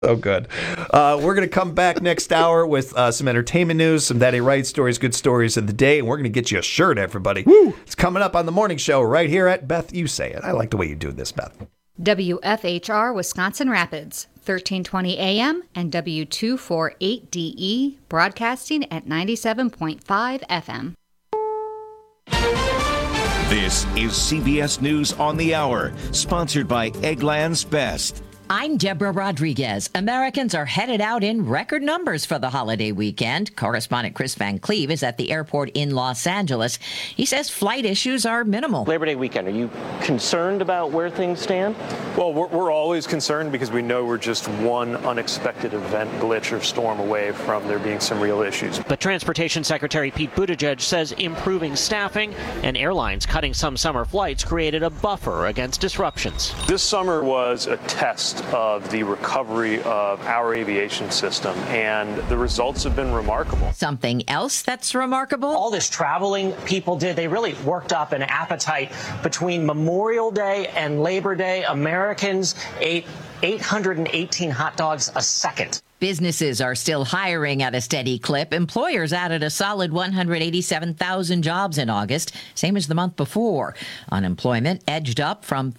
So good. We're going to come back next hour with some entertainment news, some Daddy Right stories, good stories of the day, and we're going to get you a shirt, everybody. Woo! It's coming up on the morning show right here at Beth You Say It. I like the way you do this, Beth. WFHR Wisconsin Rapids, 1320 AM and W248DE, broadcasting at 97.5 FM. This is CBS News on the Hour, sponsored by Eggland's Best. I'm Deborah Rodriguez. Americans are headed out in record numbers for the holiday weekend. Correspondent Chris Van Cleve is at the airport in Los Angeles. He says flight issues are minimal. Labor Day weekend, are you concerned about where things stand? Well, we're always concerned because we know we're just one unexpected event, glitch, or storm away from there being some real issues. But Transportation Secretary Pete Buttigieg says improving staffing and airlines cutting some summer flights created a buffer against disruptions. This summer was a test of the recovery of our aviation system, and the results have been remarkable. Something else that's remarkable? All this traveling people did, they really worked up an appetite. Between Memorial Day and Labor Day, Americans ate 818 hot dogs a second. Businesses are still hiring at a steady clip. Employers added a solid 187,000 jobs in August, same as the month before. Unemployment edged up from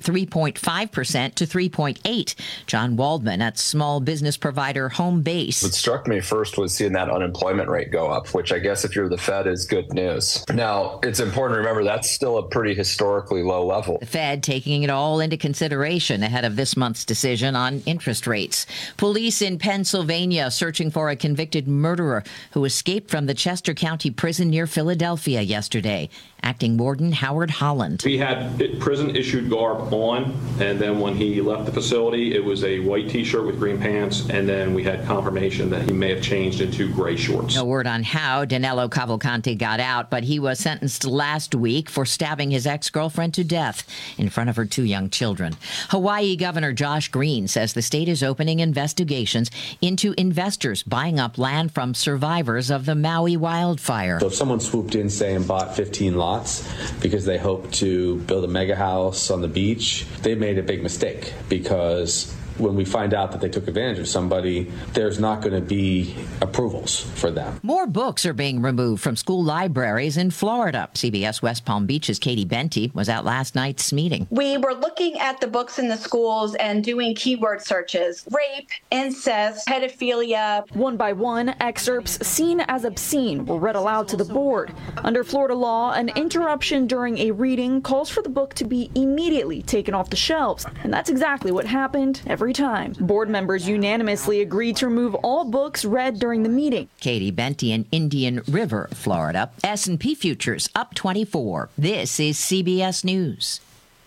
3.5% to 3.8%. John Waldman at small business provider Home Base. What struck me first was seeing that unemployment rate go up, which I guess if you're the Fed is good news. Now, it's important to remember that's still a pretty historically low level. The Fed taking it all into consideration ahead of this month's decision on interest rates. Police in Pennsylvania searching for a convicted murderer who escaped from the Chester County Prison near Philadelphia yesterday. Acting Warden Howard Holland. He had prison-issued garb on, and then when he left the facility, it was a white T-shirt with green pants, and then we had confirmation that he may have changed into gray shorts. No word on how Danilo Cavalcante got out, but he was sentenced last week for stabbing his ex-girlfriend to death in front of her 2 young children. Hawaii Governor Josh Green says the state is opening investigations into investors buying up land from survivors of the Maui wildfire. So if someone swooped in, say, and bought 15 lots because they hope to build a mega house on the beach, they made a big mistake, because when we find out that they took advantage of somebody, there's not going to be approvals for them. More books are being removed from school libraries in Florida. CBS West Palm Beach's Katie Benty was at last night's meeting. We were looking at the books in the schools and doing keyword searches: rape, incest, pedophilia. One by one, excerpts seen as obscene were read aloud to the board. Under Florida law, an interruption during a reading calls for the book to be immediately taken off the shelves. And that's exactly what happened every time. Board members unanimously agreed to remove all books read during the meeting. Katie Benty in Indian River, Florida. S&P futures up 24. This is CBS News.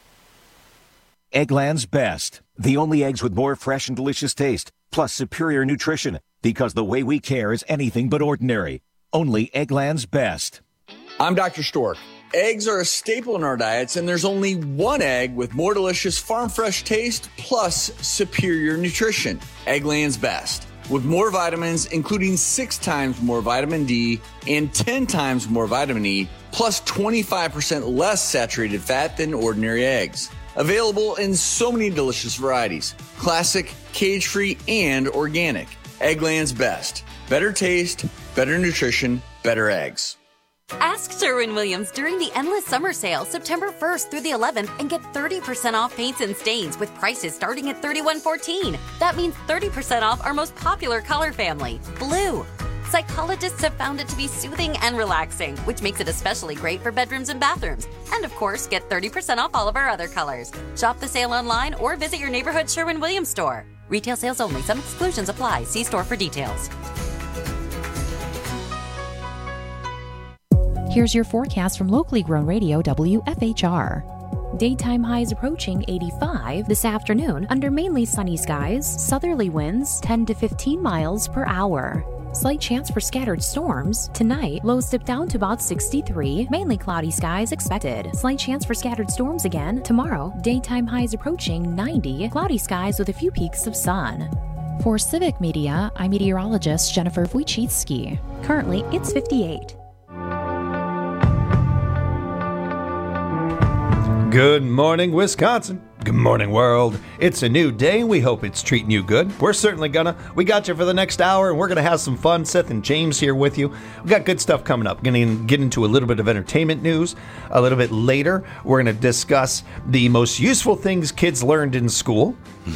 Eggland's Best. The only eggs with more fresh and delicious taste, plus superior nutrition, because the way we care is anything but ordinary. Only Eggland's Best. I'm Dr. Stork. Eggs are a staple in our diets, and there's only one egg with more delicious farm-fresh taste plus superior nutrition. Eggland's Best. With more vitamins, including 6 times more vitamin D and 10 times more vitamin E, plus 25% less saturated fat than ordinary eggs. Available in so many delicious varieties: classic, cage-free, and organic. Eggland's Best. Better taste, better nutrition, better eggs. Ask Sherwin-Williams during the Endless Summer Sale, September 1st through the 11th, and get 30% off paints and stains with prices starting at $31.14. That means 30% off our most popular color family, blue. Psychologists have found it to be soothing and relaxing, which makes it especially great for bedrooms and bathrooms. And of course, get 30% off all of our other colors. Shop the sale online or visit your neighborhood Sherwin-Williams store. Retail sales only. Some exclusions apply. See store for details. Here's your forecast from locally grown radio WFHR. Daytime highs approaching 85 this afternoon under mainly sunny skies, southerly winds 10 to 15 miles per hour. Slight chance for scattered storms. Tonight, lows dip down to about 63, mainly cloudy skies expected. Slight chance for scattered storms again. Tomorrow, daytime highs approaching 90, cloudy skies with a few peaks of sun. For Civic Media, I'm meteorologist Jennifer Wojcicki. Currently, it's 58. Good morning, Wisconsin. Good morning, world. It's a new day, and we hope it's treating you good. We're certainly gonna. We got you for the next hour, and we're gonna have some fun. Seth and James here with you. We got good stuff coming up. We're gonna get into a little bit of entertainment news. A little bit later, we're gonna discuss the most useful things kids learned in school.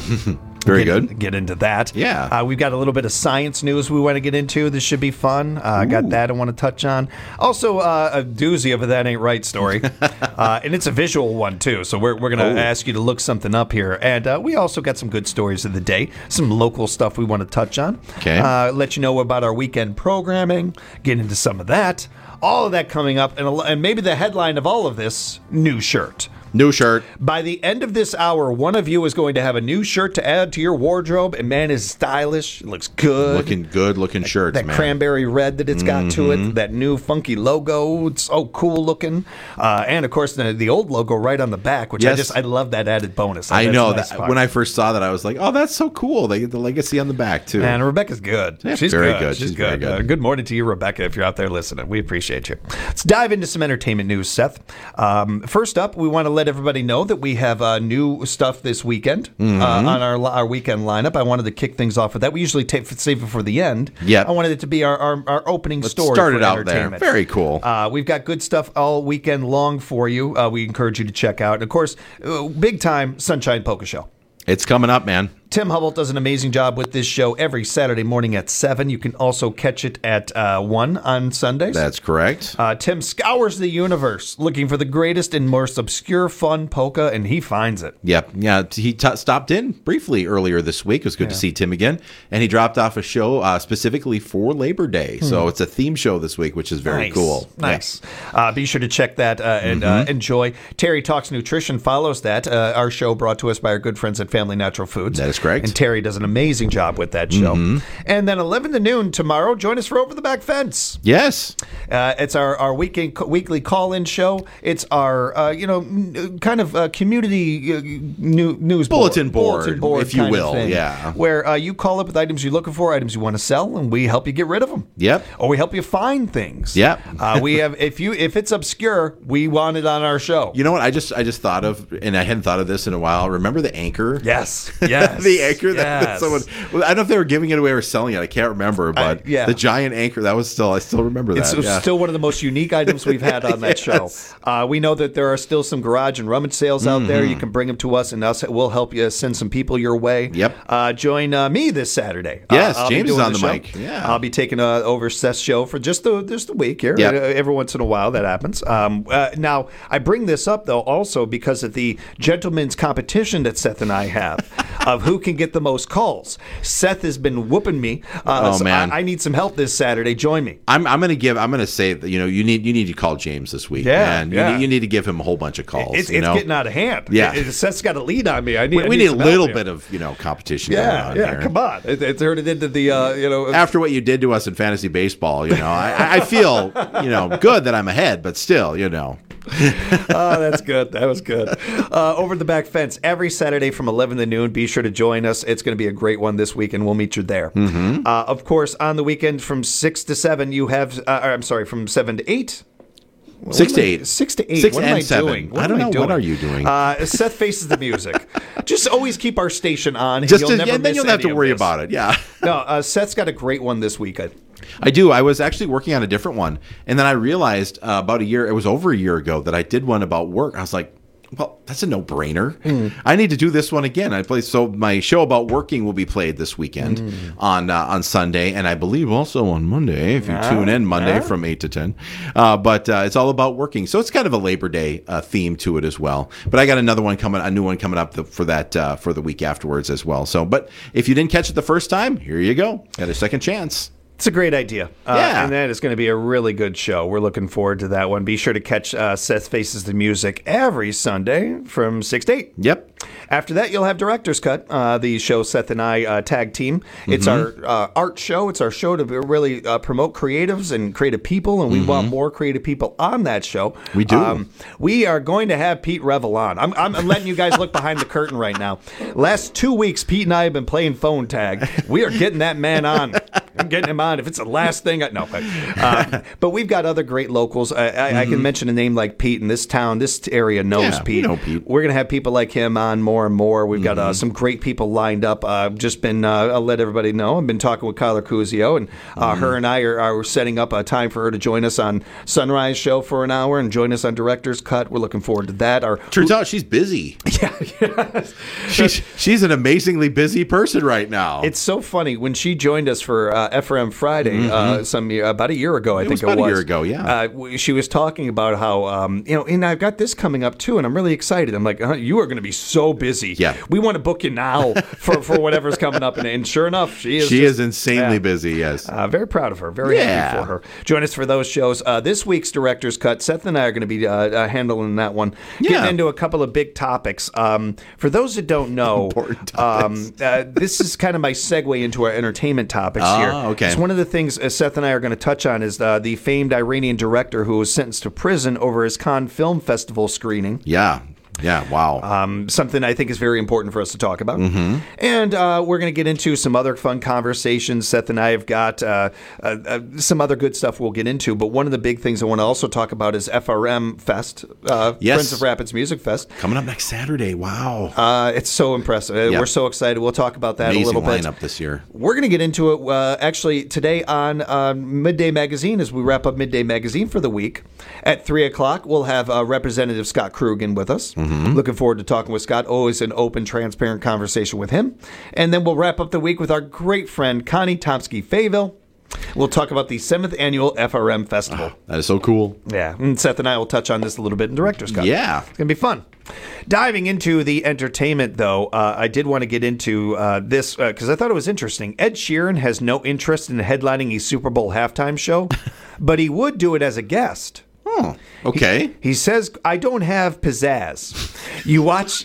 Very good. Get into that. Yeah. We've got a little bit of science news we want to get into. This should be fun. Got that I want to touch on. Also, a doozy of a That Ain't Right story. And it's a visual one, too. So we're going to ask you to look something up here. And we also got some good stories of the day. Some local stuff we want to touch on. Okay. Let you know about our weekend programming. Get into some of that. All of that coming up. And maybe the headline of all of this, new shirt. New shirt. By the end of this hour, one of you is going to have a new shirt to add to your wardrobe. And man, is stylish. It looks good. Looking good looking shirts, that man. Cranberry red that it's got to it. That new funky logo. It's so cool looking. And of course, the old logo right on the back, which I love that added bonus. I know that when I first saw that, I was like, oh, that's so cool. They get the legacy on the back, too. And Rebecca's good. Yeah, She's very good. good. She's very good. good. Good morning to you, Rebecca, if you're out there listening. We appreciate you. Let's dive into some entertainment news, Seth. First up, we want to let everybody know that we have new stuff this weekend on our weekend lineup. I wanted to kick things off with that. We usually save it for the end. Yeah. I wanted it to be our opening story. Start it for out there. entertainment. Very cool. We've got good stuff all weekend long for you. We encourage you to check out. And of course, big time Sunshine Polka Show. It's coming up, man. Tim Hubble does an amazing job with this show every Saturday morning at 7. You can also catch it at 1 on Sundays. That's correct. Tim scours the universe looking for the greatest and most obscure fun polka, and he finds it. Yep. Yeah. He stopped in briefly earlier this week. It was good to see Tim again. And he dropped off a show specifically for Labor Day. So it's a theme show this week, which is very cool. Nice. Yeah. Be sure to check that and enjoy. Terry Talks Nutrition follows that. Our show brought to us by our good friends at Family Natural Foods. That is correct. And Terry does an amazing job with that show. And then 11 to noon tomorrow, join us for Over the Back Fence. Yes. It's our weekly call-in show. It's our, kind of community news bulletin board, if you will. Thing, where you call up with items you're looking for, items you want to sell, and we help you get rid of them. Yep. Or we help you find things. Yep. We have if it's obscure, we want it on our show. You know what? I just thought of, and I hadn't thought of this in a while. Remember the anchor? Yes. The anchor that someone. Well, I don't know if they were giving it away or selling it. I can't remember, but the giant anchor. That was I still remember that. It's still one of the most unique items we've had on that show. We know that there are still some garage and rummage sales out there. You can bring them to us, and we'll help you send some people your way. Yep. Join me this Saturday. Yes, James is on the mic. Yeah. I'll be taking over Seth's show for just the week here. Yep. Every once in a while that happens. Now, I bring this up, though, also because of the gentleman's competition that Seth and I have of who can get the most calls. Seth has been whooping me. Man. I need some help this Saturday. Join me. I'm going to say that you need to call James this week. You need to give him a whole bunch of calls. It's getting out of hand. Yeah. Seth's got a lead on me. We need a little bit of competition. Yeah. Come on. It turned it into the after what you did to us in fantasy baseball. I feel good that I'm ahead, but still, Oh, that's good. That was good. Over the Back Fence every Saturday from 11 to noon. Be sure to join us. It's going to be a great one this week, and we'll meet you there. Of course, on the weekend from 6 to 7, you have, from 7 to 8. 6 to 8. 6 to 8. 6 what and am I 7. doing? I don't know. What are you doing? Seth Faces the Music. Just always keep our station on. And then you'll have to worry about it. Yeah. No, Seth's got a great one this week. I do. I was actually working on a different one, and then I realized it was over a year ago that I did one about work. I was like, well, that's a no-brainer. I need to do this one again. So my show about working will be played this weekend on Sunday, and I believe also on Monday, if you tune in Monday from 8 to 10. But it's all about working. So it's kind of a Labor Day theme to it as well. But I got a new one coming up for the week afterwards as well. So, but if you didn't catch it the first time, here you go. Got a second chance. It's a great idea. And that is going to be a really good show. We're looking forward to that one. Be sure to catch Seth Faces the Music every Sunday from 6 to 8. Yep. After that, you'll have Director's Cut, the show Seth and I tag team. It's our art show. It's our show to really promote creatives and creative people, and we want more creative people on that show. We do. We are going to have Pete Revel on. I'm letting you guys look behind the curtain right now. Last 2 weeks, Pete and I have been playing phone tag. We are getting that man on. I'm getting him on. If it's the last thing, no. But we've got other great locals. I can mention a name like Pete in this town. This area knows Pete. We know Pete. We're going to have people like him on more and more. We've got some great people lined up. Just been, I'll let everybody know, I've been talking with Kyla Cusio, and her and I are setting up a time for her to join us on Sunrise Show for an hour and join us on Director's Cut. We're looking forward to that. Turns out she's busy. Yeah. She's an amazingly busy person right now. It's so funny. When she joined us for FRM Friday about a year ago, I think it was. About a year ago, yeah. She was talking about how, and I've got this coming up too, and I'm really excited. I'm like, you are going to be so busy. Yeah. We want to book you now for whatever's coming up. And sure enough, she is. She is insanely busy, yes. Very proud of her. Very happy for her. Join us for those shows. This week's Director's Cut, Seth and I are going to be handling that one. Getting into a couple of big topics. For those that don't know, this is kind of my segue into our entertainment topics here. Okay. So one of the things Seth and I are going to touch on is the famed Iranian director who was sentenced to prison over his Cannes Film Festival screening. Yeah. Yeah, wow. Something I think is very important for us to talk about. And we're going to get into some other fun conversations. Seth and I have got some other good stuff we'll get into. But one of the big things I want to also talk about is FRM Fest, Friends of Rapids Music Fest. Coming up next Saturday. Wow. It's so impressive. We're so excited. We'll talk about that a little bit. Amazing lineup this year. We're going to get into it actually today on Midday Magazine as we wrap up Midday Magazine for the week. At 3 o'clock, we'll have Representative Scott Crugan with us. Looking forward to talking with Scott. Always an open, transparent conversation with him. And then we'll wrap up the week with our great friend, Connie Tomsky-Fayville. We'll talk about the 7th Annual FRM Festival. That is so cool. Yeah. And Seth and I will touch on this a little bit in Director's Cut. Yeah. It's going to be fun. Diving into the entertainment, though, I did want to get into this because I thought it was interesting. Ed Sheeran has no interest in headlining a Super Bowl halftime show, but he would do it as a guest. Oh, okay. He says, I don't have pizzazz. You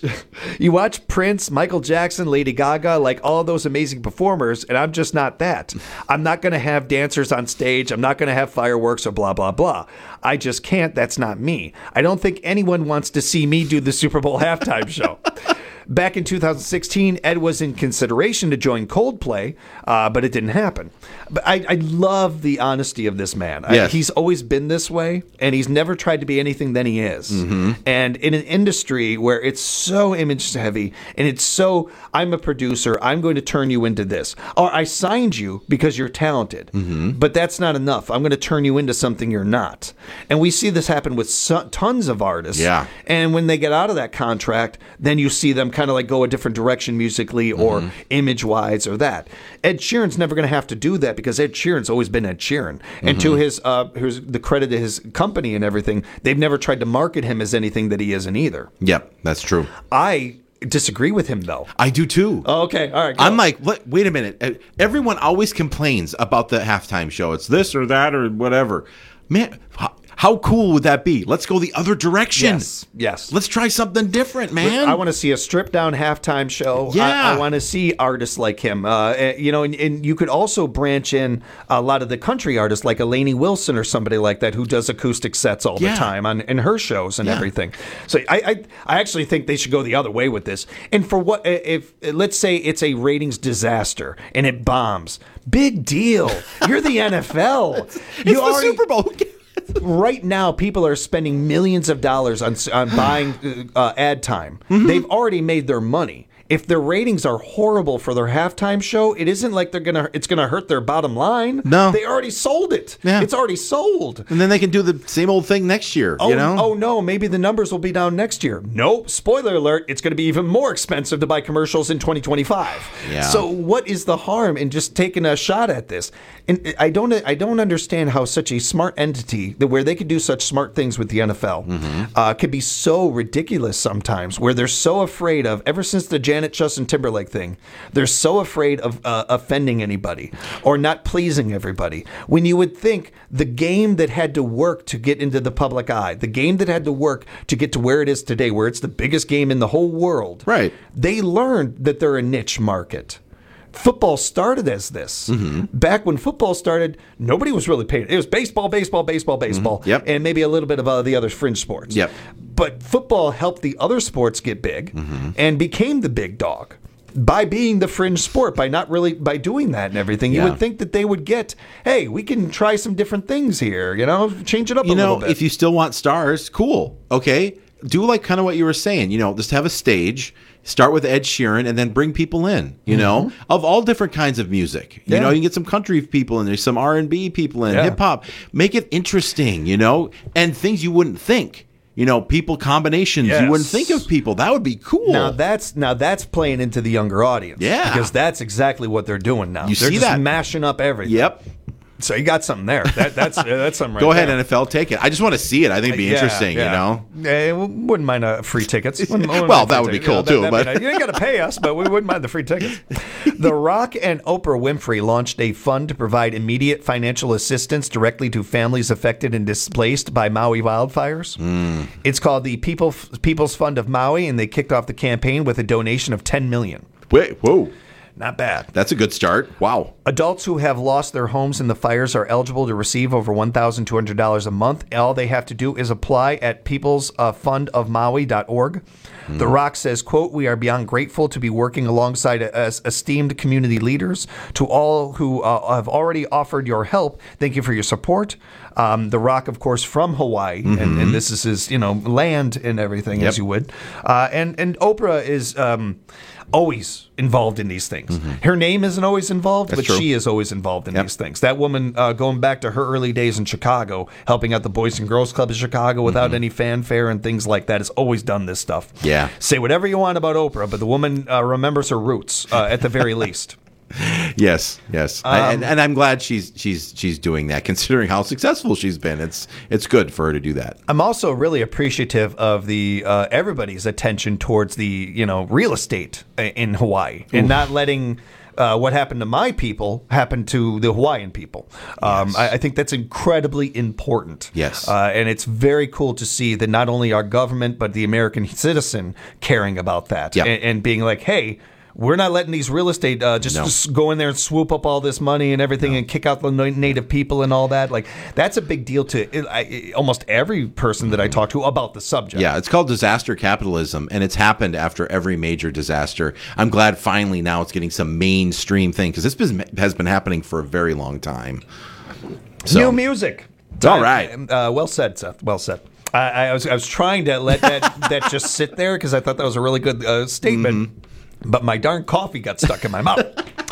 watch Prince, Michael Jackson, Lady Gaga, like all those amazing performers, and I'm just not that. I'm not going to have dancers on stage. I'm not going to have fireworks or blah, blah, blah. I just can't. That's not me. I don't think anyone wants to see me do the Super Bowl halftime show. Back in 2016, Ed was in consideration to join Coldplay, but it didn't happen. But I love the honesty of this man. Yes. He's always been this way, and he's never tried to be anything than he is. And in an industry where it's so image heavy, and it's so, I'm a producer, I'm going to turn you into this. Or I signed you because you're talented, but that's not enough. I'm going to turn you into something you're not. And we see this happen with tons of artists. Yeah. And when they get out of that contract, then you see them kind of like go a different direction musically or image-wise or that. Ed Sheeran's never going to have to do that because Ed Sheeran's always been Ed Sheeran. And to his the credit to his company and everything, they've never tried to market him as anything that he isn't either. Yep, that's true. I disagree with him, though. I do, too. Oh, okay, all right. Go. I'm like, wait a minute. Everyone always complains about the halftime show. It's this or that or whatever. Man, how cool would that be? Let's go the other direction. Yes. Let's try something different, man. I want to see a stripped down halftime show. Yeah. I want to see artists like him. And you could also branch in a lot of the country artists like Lainey Wilson or somebody like that who does acoustic sets all the time in her shows and everything. So I actually think they should go the other way with this. And for what if let's say it's a ratings disaster and it bombs. Big deal. You're the NFL. It's the Super Bowl. Right now, people are spending millions of dollars on buying ad time. They've already made their money. If their ratings are horrible for their halftime show, it isn't like it's gonna hurt their bottom line. No, they already sold it. Yeah. It's already sold. And then they can do the same old thing next year. Oh, you know? Oh no, maybe the numbers will be down next year. Nope. Spoiler alert: it's going to be even more expensive to buy commercials in 2025. Yeah. So what is the harm in just taking a shot at this? And I don't understand how such a smart entity where they could do such smart things with the NFL could be so ridiculous sometimes. Where they're so afraid of ever since the Justin Timberlake thing, they're so afraid of offending anybody or not pleasing everybody. When you would think the game that had to work to get into the public eye, the game that had to work to get to where it is today, where it's the biggest game in the whole world, right? They learned that they're a niche market. Football started as this. Back when football started, nobody was really paying. It was baseball, Yep. and maybe a little bit of the other fringe sports. Yep. But football helped the other sports get big and became the big dog. by being the fringe sport, by doing that and everything. You Yeah. would think that they would get, hey, we can try some different things here, change it up a little bit. If you still want stars, cool. Okay. Do like kind of what you were saying, just have a stage, start with Ed Sheeran, and then bring people in, of all different kinds of music. You can get some country people in there, some R&B people in, hip hop. Make it interesting, and things you wouldn't think. People combinations. Yes. You wouldn't think of people. That would be cool. Now that's playing into the younger audience. Yeah. Because that's exactly what they're doing now. You they're see just that? mashing up everything. Yep. So you got something there. That's something right Go ahead, there. NFL, take it. I just want to see it. I think it'd be interesting, Yeah, wouldn't mind free tickets. Well, that would be cool, too, but- you ain't got to pay us, but we wouldn't mind the free tickets. The Rock and Oprah Winfrey launched a fund to provide immediate financial assistance directly to families affected and displaced by Maui wildfires. It's called the People's Fund of Maui, and they kicked off the campaign with a donation of $10 million. Wait, whoa. Not bad. That's a good start. Wow. Adults who have lost their homes in the fires are eligible to receive over $1,200 a month. All they have to do is apply at peoplesfundofmaui.org. The Rock says, quote, "We are beyond grateful to be working alongside esteemed community leaders. To all who have already offered your help, thank you for your support." The Rock, of course, from Hawaii, and this is his, land and everything, as you would. And Oprah is always involved in these things. Her name isn't always involved, That's but true. she is always involved in these things. That woman, going back to her early days in Chicago, helping out the Boys and Girls Club of Chicago without any fanfare and things like that, has always done this stuff. Yeah. Say whatever you want about Oprah, but the woman remembers her roots at the very least. Yes. And I'm glad she's doing that, considering how successful she's been. It's good for her to do that. I'm also really appreciative of the everybody's attention towards the real estate in Hawaii and not letting what happened to my people happen to the Hawaiian people. I think that's incredibly important. Yes. And it's very cool to see that not only our government but the American citizen caring about that and being like, hey, we're not letting these real estate just go in there and swoop up all this money and everything and kick out the native people and all that. Like, that's a big deal to almost every person that I talk to about the subject. Yeah, it's called disaster capitalism, and it's happened after every major disaster. I'm glad finally now it's getting some mainstream thing, because this has been happening for a very long time. New music. All right. Well said, Seth. Well said. I was trying to let that just sit there because I thought that was a really good statement. But my darn coffee got stuck in my mouth.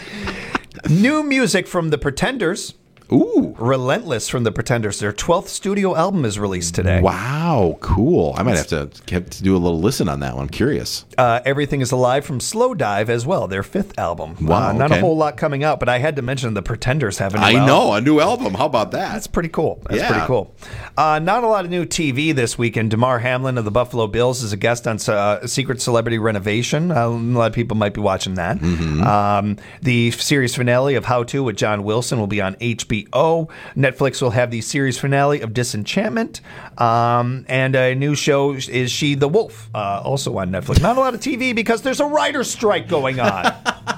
New music from The Pretenders. Ooh. Relentless from The Pretenders. Their 12th studio album is released today. Wow, cool. I might have to do a little listen on that one. I'm curious. Everything is Alive from Slow Dive as well, their 5th album. Wow, Not a okay. whole lot coming out, but I had to mention The Pretenders have a new album. I know, a new album. How about that? That's pretty cool. That's pretty cool. Not a lot of new TV this weekend. Damar Hamlin of the Buffalo Bills is a guest on Secret Celebrity Renovation. A lot of people might be watching that. The series finale of How To with John Wilson will be on HBO. Netflix will have the series finale of Disenchantment. And a new show is She the Wolf, also on Netflix. Not a lot of TV because there's a writer's strike going on.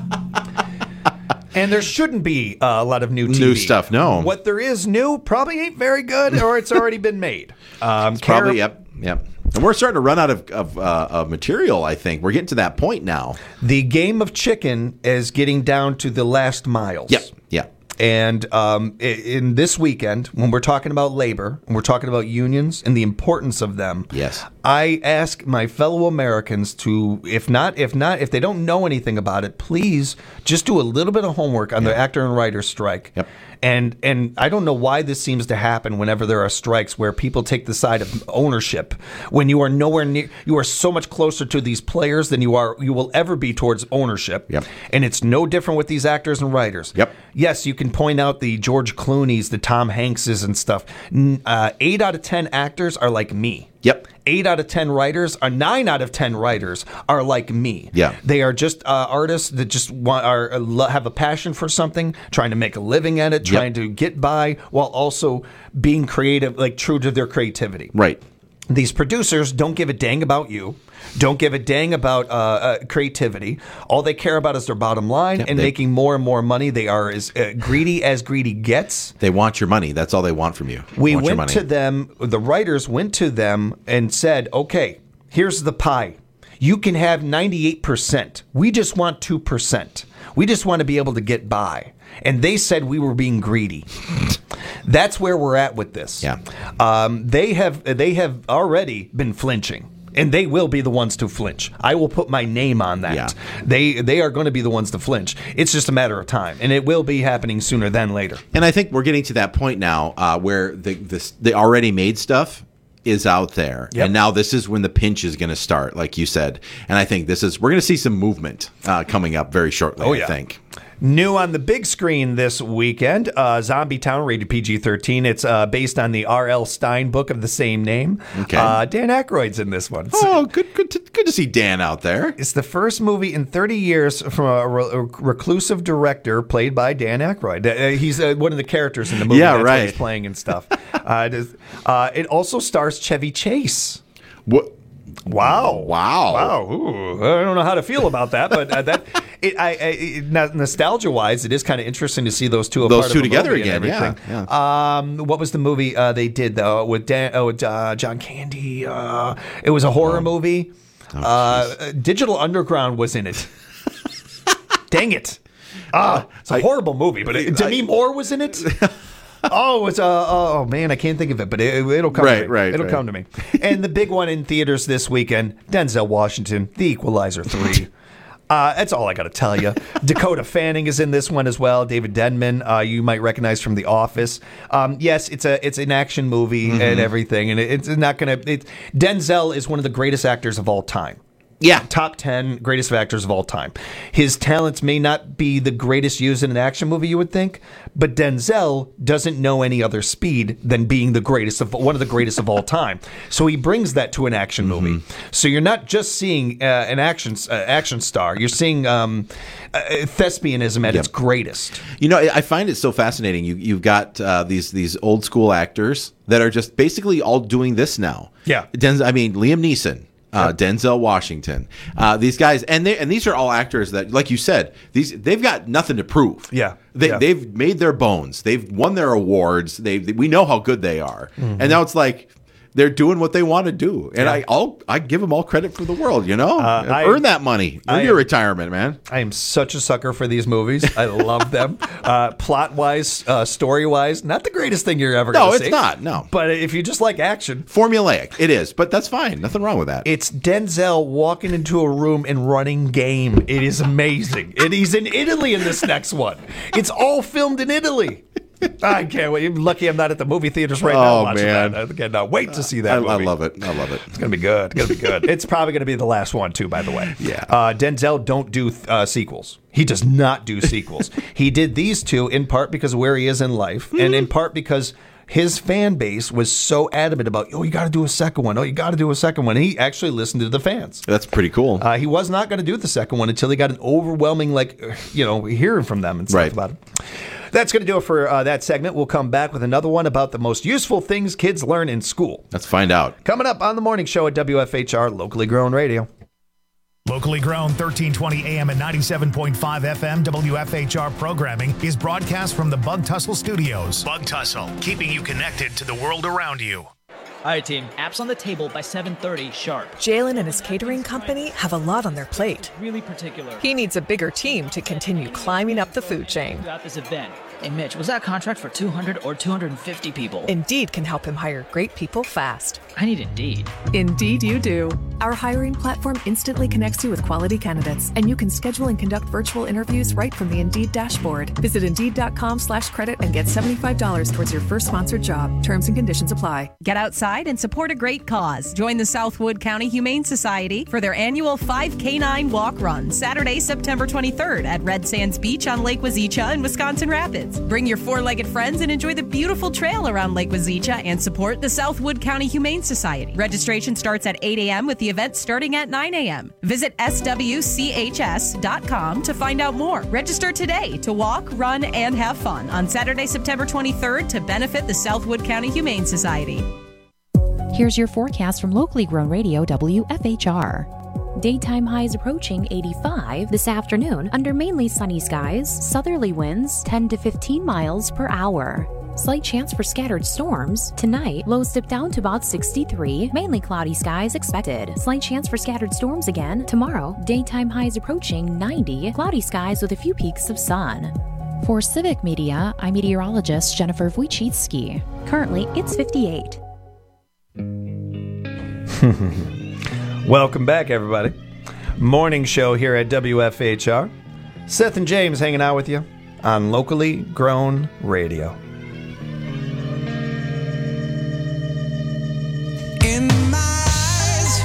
And there shouldn't be a lot of new TV. New stuff, no. What there is new probably ain't very good, or it's already been made. Probably, yep. And we're starting to run out of material, I think. We're getting to that point now. The game of chicken is getting down to the last miles. Yep. And in this weekend, when we're talking about labor, and we're talking about unions and the importance of them, yes, I ask my fellow Americans to, if they don't know anything about it, please just do a little bit of homework on the actor and writer strike. Yep. And I don't know why this seems to happen whenever there are strikes where people take the side of ownership when you are nowhere near, you are so much closer to these players than you will ever be towards ownership. Yep. And it's no different with these actors and writers. Yep. Yes, you can point out the George Clooney's, the Tom Hankses and stuff. 8 out of 10 actors are like me. Yep. 8 out of 10 writers, 9 out of 10 writers are like me. Yeah. They are just artists that just have a passion for something, trying to make a living at it, trying to get by while also being creative, like true to their creativity. Right. These producers don't give a dang about you, don't give a dang about creativity. All they care about is their bottom line and making more and more money. They are as greedy as greedy gets. They want your money. That's all they want from you. We went to them, the writers went to them and said, okay, here's the pie. You can have 98%. We just want 2%. We just want to be able to get by. And they said we were being greedy. That's where we're at with this. Yeah. They have already been flinching. And they will be the ones to flinch. I will put my name on that. Yeah. They are going to be the ones to flinch. It's just a matter of time, and it will be happening sooner than later. And I think we're getting to that point now where the already made stuff is out there, and now this is when the pinch is going to start, like you said. And I think we're going to see some movement coming up very shortly. Oh, yeah. I think. New on the big screen this weekend, Zombie Town, rated PG-13. It's based on the R.L. Stine book of the same name. Okay. Dan Aykroyd's in this one. Oh, good to see Dan out there. It's the first movie in 30 years from a reclusive director played by Dan Aykroyd. He's one of the characters in the movie. That's what he's playing and stuff. It also stars Chevy Chase. What? Wow. Ooh, I don't know how to feel about that, but nostalgia-wise, it is kind of interesting to see those two together again. Yeah. What was the movie they did though with John Candy? It was a horror movie. Digital Underground was in it. Dang it! It's a horrible movie, but Demi Moore was in it. Oh, man, I can't think of it, but it'll come to me. It'll come to me. And the big one in theaters this weekend, Denzel Washington, The Equalizer 3. That's all I got to tell you. Dakota Fanning is in this one as well. David Denman, you might recognize from The Office. Yes, it's an action movie and everything, and it's not going to... Denzel is one of the greatest actors of all time. Yeah. Top 10 greatest actors of all time. His talents may not be the greatest used in an action movie, you would think, but Denzel doesn't know any other speed than being one of the greatest of all time. So he brings that to an action movie. So you're not just seeing an action star. You're seeing thespianism at its greatest. You know, I find it so fascinating. You've got these old school actors that are just basically all doing this now. Yeah. Liam Neeson. Denzel Washington, these guys, and these are all actors that, like you said, they've got nothing to prove. They've made their bones. They've won their awards. We know how good they are, and now it's like they're doing what they want to do, and I give them all credit for the world. You know, earn that money, earn your retirement, man. I am such a sucker for these movies. I love them. Plot wise, story wise, not the greatest thing you're ever going to see. No, it's not. No, but if you just like action, formulaic, it is. But that's fine. Nothing wrong with that. It's Denzel walking into a room and running game. It is amazing. And he's in Italy in this next one. It's all filmed in Italy. I can't wait. I'm lucky I'm not at the movie theaters right now watching that. I cannot wait to see that movie. I love it. It's going to be good. It's probably going to be the last one, too, by the way. Yeah. Denzel don't do sequels. He does not do sequels. He did these two in part because of where he is in life and in part because his fan base was so adamant about, you got to do a second one. You got to do a second one. And he actually listened to the fans. That's pretty cool. He was not going to do the second one until he got an overwhelming, hearing from them and stuff about it. That's going to do it for that segment. We'll come back with another one about the most useful things kids learn in school. Let's find out. Coming up on the morning show at WFHR, locally grown radio. Locally grown 1320 AM and 97.5 FM WFHR programming is broadcast from the Bug Tussle Studios. Bug Tussle, keeping you connected to the world around you. All right, team. Apps on the table by 7:30 sharp. Jalen and his catering company have a lot on their plate. Really particular. He needs a bigger team to continue climbing up the food chain. Throughout this event. Hey, Mitch, was that contract for 200 or 250 people? Indeed can help him hire great people fast. I need Indeed. Indeed you do. Our hiring platform instantly connects you with quality candidates, and you can schedule and conduct virtual interviews right from the Indeed dashboard. Visit Indeed.com/credit and get $75 towards your first sponsored job. Terms and conditions apply. Get outside and support a great cause. Join the Southwood County Humane Society for their annual 5K9 Walk Run, Saturday, September 23rd at Red Sands Beach on Lake Wazeecha in Wisconsin Rapids. Bring your four-legged friends and enjoy the beautiful trail around Lake Wazeecha and support the Southwood County Humane Society. Registration starts at 8 a.m. with the event starting at 9 a.m. Visit swchs.com to find out more. Register today to walk, run, and have fun on Saturday, September 23rd to benefit the Southwood County Humane Society. Here's your forecast from locally grown radio WFHR. Daytime highs approaching 85 this afternoon under mainly sunny skies, southerly winds 10 to 15 miles per hour. Slight chance for scattered storms. Tonight, lows dip down to about 63. Mainly cloudy skies expected. Slight chance for scattered storms again. Tomorrow, daytime highs approaching 90. Cloudy skies with a few peaks of sun. For Civic Media, I'm meteorologist Jennifer Wojcicki. Currently, it's 58. Welcome back, everybody. Morning show here at WFHR. Seth and James hanging out with you on Locally Grown Radio. In my eyes,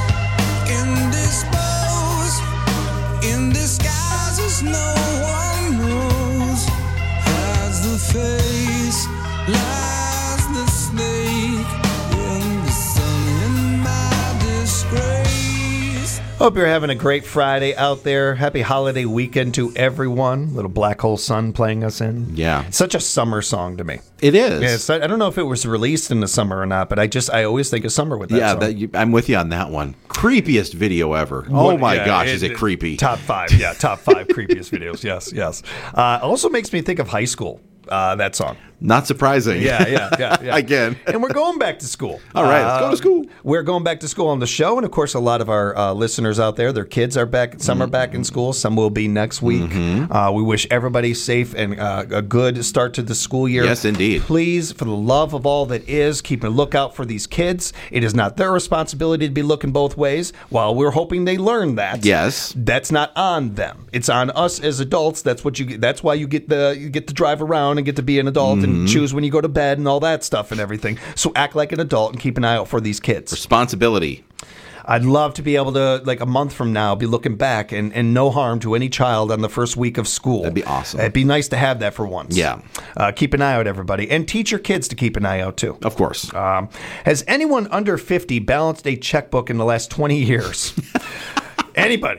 indisposed, in disguises no one knows, hides the face, lies the snake, in the sun, in my disgrace. Hope you're having a great Friday out there. Happy holiday weekend to everyone. Little Black Hole Sun playing us in. Yeah. Such a summer song to me. It is. Yeah, I don't know if it was released in the summer or not, but I always think of summer with that song. I'm with you on that one. Creepiest video ever. Oh my gosh, is it creepy. Top 5, yeah. Top 5 creepiest videos. Yes. Also makes me think of high school, that song. Not surprising. Yeah. Again. And we're going back to school. All right, let's go to school. We're going back to school on the show. And, of course, a lot of our listeners out there, their kids are back. Some are back in school. Some will be next week. We wish everybody safe and a good start to the school year. Yes, indeed. Please, for the love of all that is, keep a lookout for these kids. It is not their responsibility to be looking both ways. While we're hoping they learn that. Yes. That's not on them. It's on us as adults. That's what you get. That's why you get to drive around and get to be an adult and choose when you go to bed and all that stuff and everything. So act like an adult and keep an eye out for these kids. Responsibility. I'd love to be able to, like a month from now, be looking back and no harm to any child on the first week of school. That'd be awesome. It'd be nice to have that for once. Yeah. Keep an eye out, everybody. And teach your kids to keep an eye out, too. Of course. Has anyone under 50 balanced a checkbook in the last 20 years? Anybody?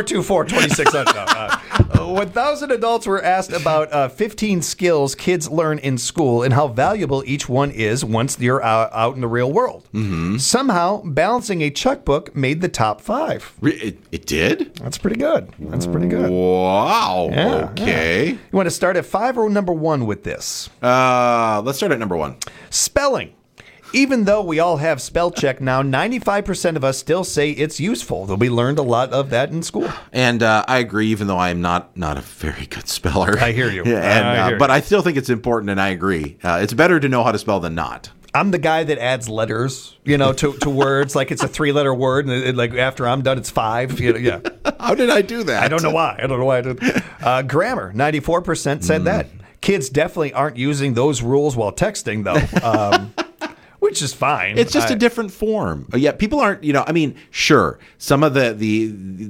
424-2600. 1,000 adults were asked about 15 skills kids learn in school and how valuable each one is once you're out in the real world. Somehow, balancing a checkbook made the top 5. It did? That's pretty good. Wow. Yeah, okay. You want to start at 5 or number 1 with this? Let's start at number 1. Spelling. Even though we all have spell check now, 95% of us still say it's useful. We learned a lot of that in school. And I agree, even though I'm not a very good speller. I hear you. But I still think it's important, and I agree. It's better to know how to spell than not. I'm the guy that adds letters, to words. Like it's a 3-letter word, and like after I'm done, it's 5. Yeah. How did I do that? I don't know why. I did. Grammar. 94% said that. Kids definitely aren't using those rules while texting, though. Which is fine. It's just a different form. Yeah, people aren't, sure, some of the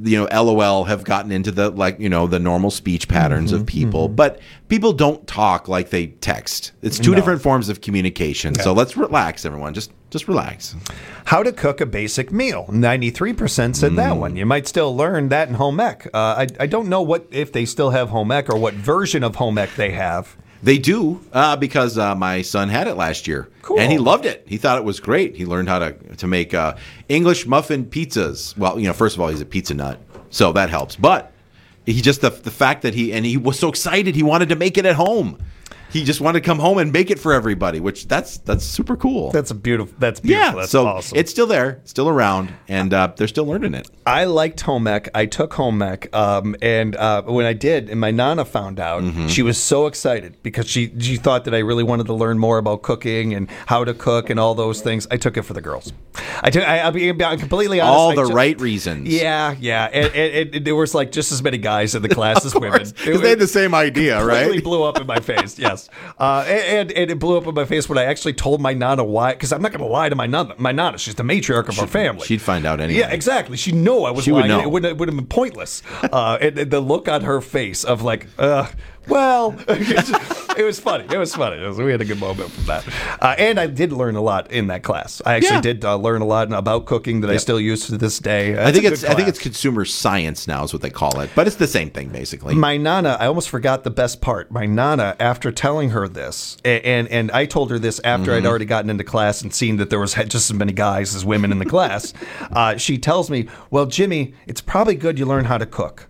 LOL have gotten into the the normal speech patterns of people, but people don't talk like they text. It's two different forms of communication. Okay. So let's relax, everyone. Just relax. How to cook a basic meal. 93% said that one. You might still learn that in home ec. I don't know if they still have home ec or what version of home ec they have. They do, because my son had it last year. Cool. And he loved it. He thought it was great. He learned how to make English muffin pizzas. Well, first of all, he's a pizza nut, so that helps. But he just the fact that he was so excited, he wanted to make it at home. He just wanted to come home and make it for everybody, which that's super cool. That's beautiful. Yeah, that's so awesome. It's still there, still around, and they're still learning it. I liked home ec. I took home ec, and when I did, and my Nana found out, she was so excited because she thought that I really wanted to learn more about cooking and how to cook and all those things. I took it for the girls. I'll be completely honest. All the right reasons. Yeah. And there was like just as many guys in the class as women. Because they had the same idea, right? It really blew up in my face, yes. And it blew up in my face when I actually told my Nana why, because I'm not going to lie to my Nana. She's the matriarch of our family. She'd find out anyway. Yeah, exactly. She'd know I was lying. It would have been pointless. And the look on her face of like, well, it was funny. We had a good moment from that. And I did learn a lot in that class. I actually did learn a lot about cooking that I still use to this day. I think it's consumer science now is what they call it, but it's the same thing basically. My Nana, I almost forgot the best part. My Nana, after telling her this, and I told her this after I'd already gotten into class and seen that there was just as many guys as women in the class, she tells me, "Well, Jimmy, it's probably good you learn how to cook.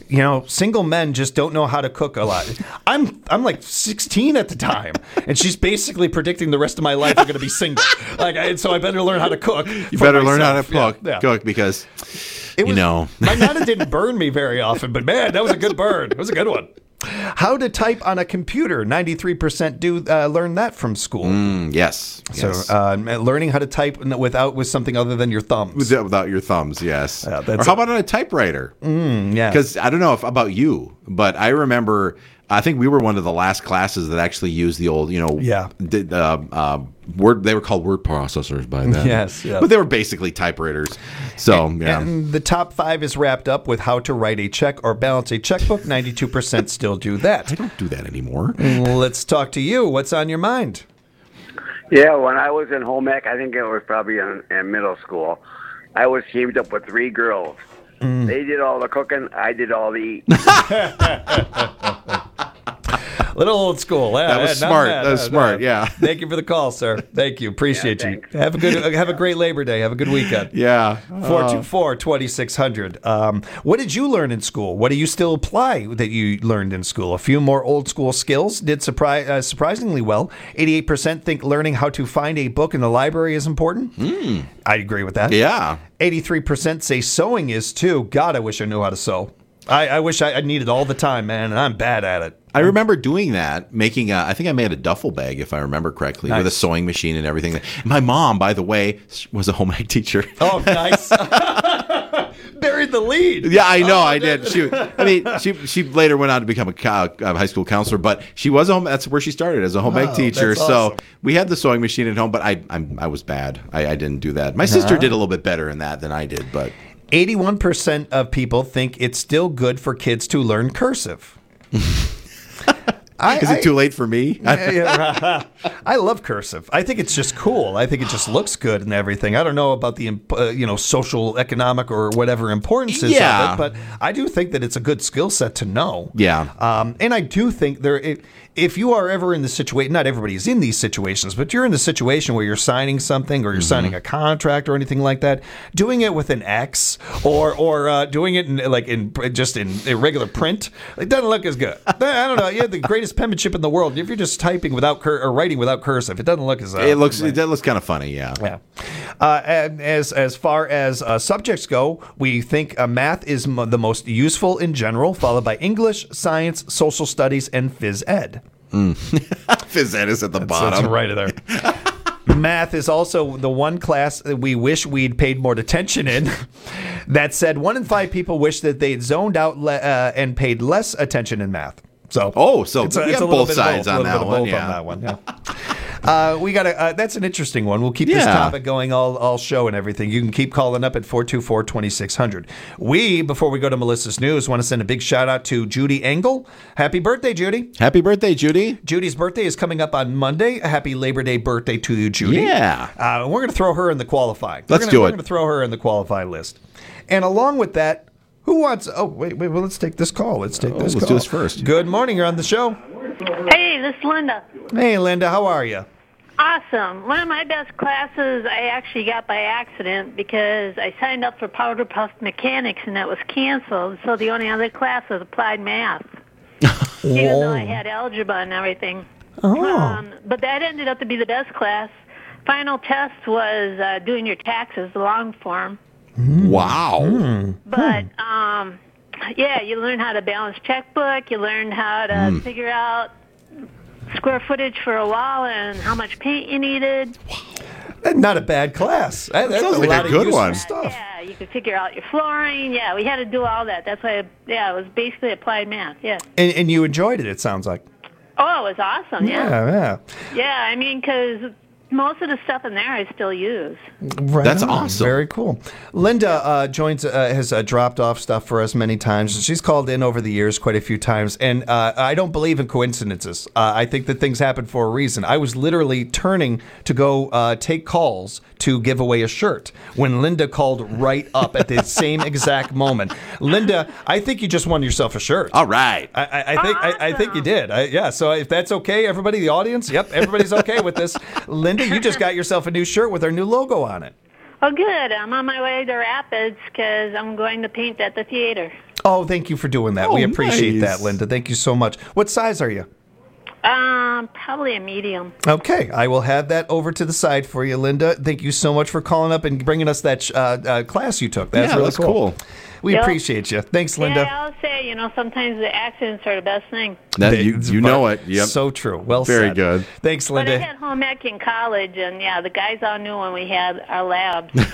single men just don't know how to cook a lot. I'm like 16 at the time, and she's basically predicting the rest of my life I'm going to be single. So I better learn how to cook. You better learn how to cook because, my nana didn't burn me very often, but man, that was a good burn. It was a good one. How to type on a computer. 93% do learn that from school. Yes. So learning how to type with something other than your thumbs. Without your thumbs, yes. Or how about on a typewriter? Yeah. Because I don't know about you, but I remember, I think we were one of the last classes that actually used the old, word. They were called word processors by then. Yes. But they were basically typewriters. So, and the top 5 is wrapped up with how to write a check or balance a checkbook. 92% still do that. I don't do that anymore. Let's talk to you. What's on your mind? Yeah, when I was in home ec, I think it was probably in middle school, I was teamed up with 3 girls. They did all the cooking. I did all the eating. Little old school. That was smart. That was smart. Yeah. Thank you for the call, sir. Thank you. Appreciate you. Have a great Labor Day. Have a good weekend. Yeah. 424-2600. What did you learn in school? What do you still apply that you learned in school? A few more old school skills did surprisingly well. 88% think learning how to find a book in the library is important. I agree with that. Yeah. 83% say sewing is too. God, I wish I knew how to sew. I wish I needed it all the time, man, and I'm bad at it. I remember doing that, I think I made a duffel bag, if I remember correctly, with a sewing machine and everything. My mom, by the way, was a home ec teacher. Oh, nice. Buried the lead. Yeah, I know, I did. She later went on to become a high school counselor, but she was that's where she started, as a home ec teacher. That's awesome. So we had the sewing machine at home, but I was bad. I didn't do that. My sister did a little bit better in that than I did, but 81% of people think it's still good for kids to learn cursive. Is it too late for me? I love cursive. I think it's just cool. I think it just looks good and everything. I don't know about the social, economic, or whatever importance is of it, but I do think that it's a good skill set to know. Yeah. And I do think if you are ever in the situation, not everybody's in these situations, but you're in the situation where you're signing something or you're signing a contract or anything like that, doing it with an X or doing it in regular print, it doesn't look as good. I don't know. You have the greatest penmanship in the world. If you're just typing without or writing without cursive, it doesn't look as it looks kind of funny. Yeah. And as far as subjects go, we think math is the most useful in general, followed by English, science, social studies, and phys ed. Phys ed is at the bottom. That's right there. Math is also the one class that we wish we'd paid more attention in. That said, 1 in 5 people wish that they'd zoned out and paid less attention in math. So, it's both sides on that one. We got that's an interesting one. We'll keep this topic going all show and everything. You can keep calling up at 424-2600. Before we go to Melissa's news, want to send a big shout out to Judy Engel. Happy birthday, Judy. Happy birthday, Judy. Judy's birthday is coming up on Monday. A happy Labor Day birthday to you, Judy. Yeah. We're going to throw her in the qualifying. We're going to throw her in the qualify list. And along with that, who wants... Oh, wait. Well, let's take this call. Let's do this first. Good morning. You're on the show. Hey, this is Linda. Hey, Linda. How are you? Awesome. One of my best classes I actually got by accident because I signed up for Powder Puff Mechanics and that was canceled. So the only other class was applied math, even though I had algebra and everything. But that ended up to be the best class. Final test was doing your taxes, the long form. Wow. But, you learn how to balance checkbook. You learn how to figure out square footage for a wall and how much paint you needed. Not a bad class. That sounds like a good one. Stuff. Yeah, you could figure out your flooring. Yeah, we had to do all that. That's why, it was basically applied math. Yeah. And you enjoyed it sounds like. Oh, it was awesome. Yeah. Yeah, I mean, because most of the stuff in there I still use. Right. That's awesome. Very cool. Linda has dropped off stuff for us many times. She's called in over the years quite a few times, and I don't believe in coincidences. I think that things happen for a reason. I was literally turning to go take calls to give away a shirt when Linda called right up at the same exact moment. Linda, I think you just won yourself a shirt. All right. I think you did. So if that's okay, everybody, the audience, everybody's okay with this. Linda, you just got yourself a new shirt with our new logo on it. Oh, good. I'm on my way to Rapids because I'm going to paint at the theater. Oh, thank you for doing that. Oh, We appreciate nice. that, Linda. Thank you so much. What size are you? Probably a medium. Okay, I will have that over to the side for you, Linda. Thank you so much for calling up and bringing us that class you took. That's Yeah, really that's cool. cool. We Yep. appreciate you. Thanks, Linda. Yeah, I'll say, sometimes the accidents are the best thing. You know it. Yep. So true. Well Very said. good. Thanks, But I Linda. had home ec in college, and the guys all knew when we had our labs. Get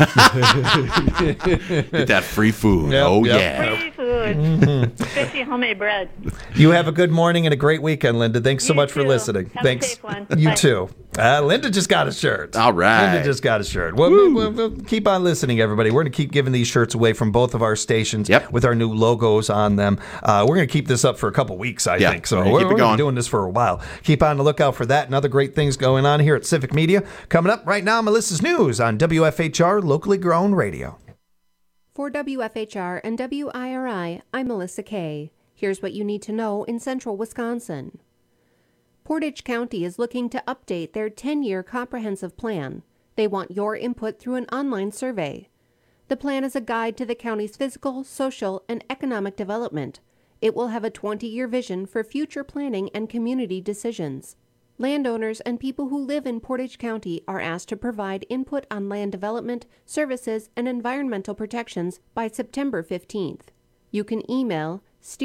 that free food. Yeah. Free food, especially homemade bread. You have a good morning and a great weekend, Linda. Thanks so much for too. listening. Have a Thanks. safe one. You Bye. too. Linda just got a shirt. All right. Linda just got a shirt. We'll keep on listening, everybody. We're going to keep giving these shirts away from both of our stations with our new logos on them. We're going to keep this up for a couple weeks, I think. So we're gonna we're keep it going to going. be doing this for a while. Keep on the lookout for that and other great things going on here at Civic Media. Coming up right now, Melissa's News on WFHR, locally grown radio. For WFHR and WIRI, I'm Melissa Kay. Here's what you need to know in central Wisconsin. Portage County is looking to update their 10-year comprehensive plan. They want your input through an online survey. The plan is a guide to the county's physical, social, and economic development. It will have a 20-year vision for future planning and community decisions. Landowners and people who live in Portage County are asked to provide input on land development, services, and environmental protections by September 15th. You can email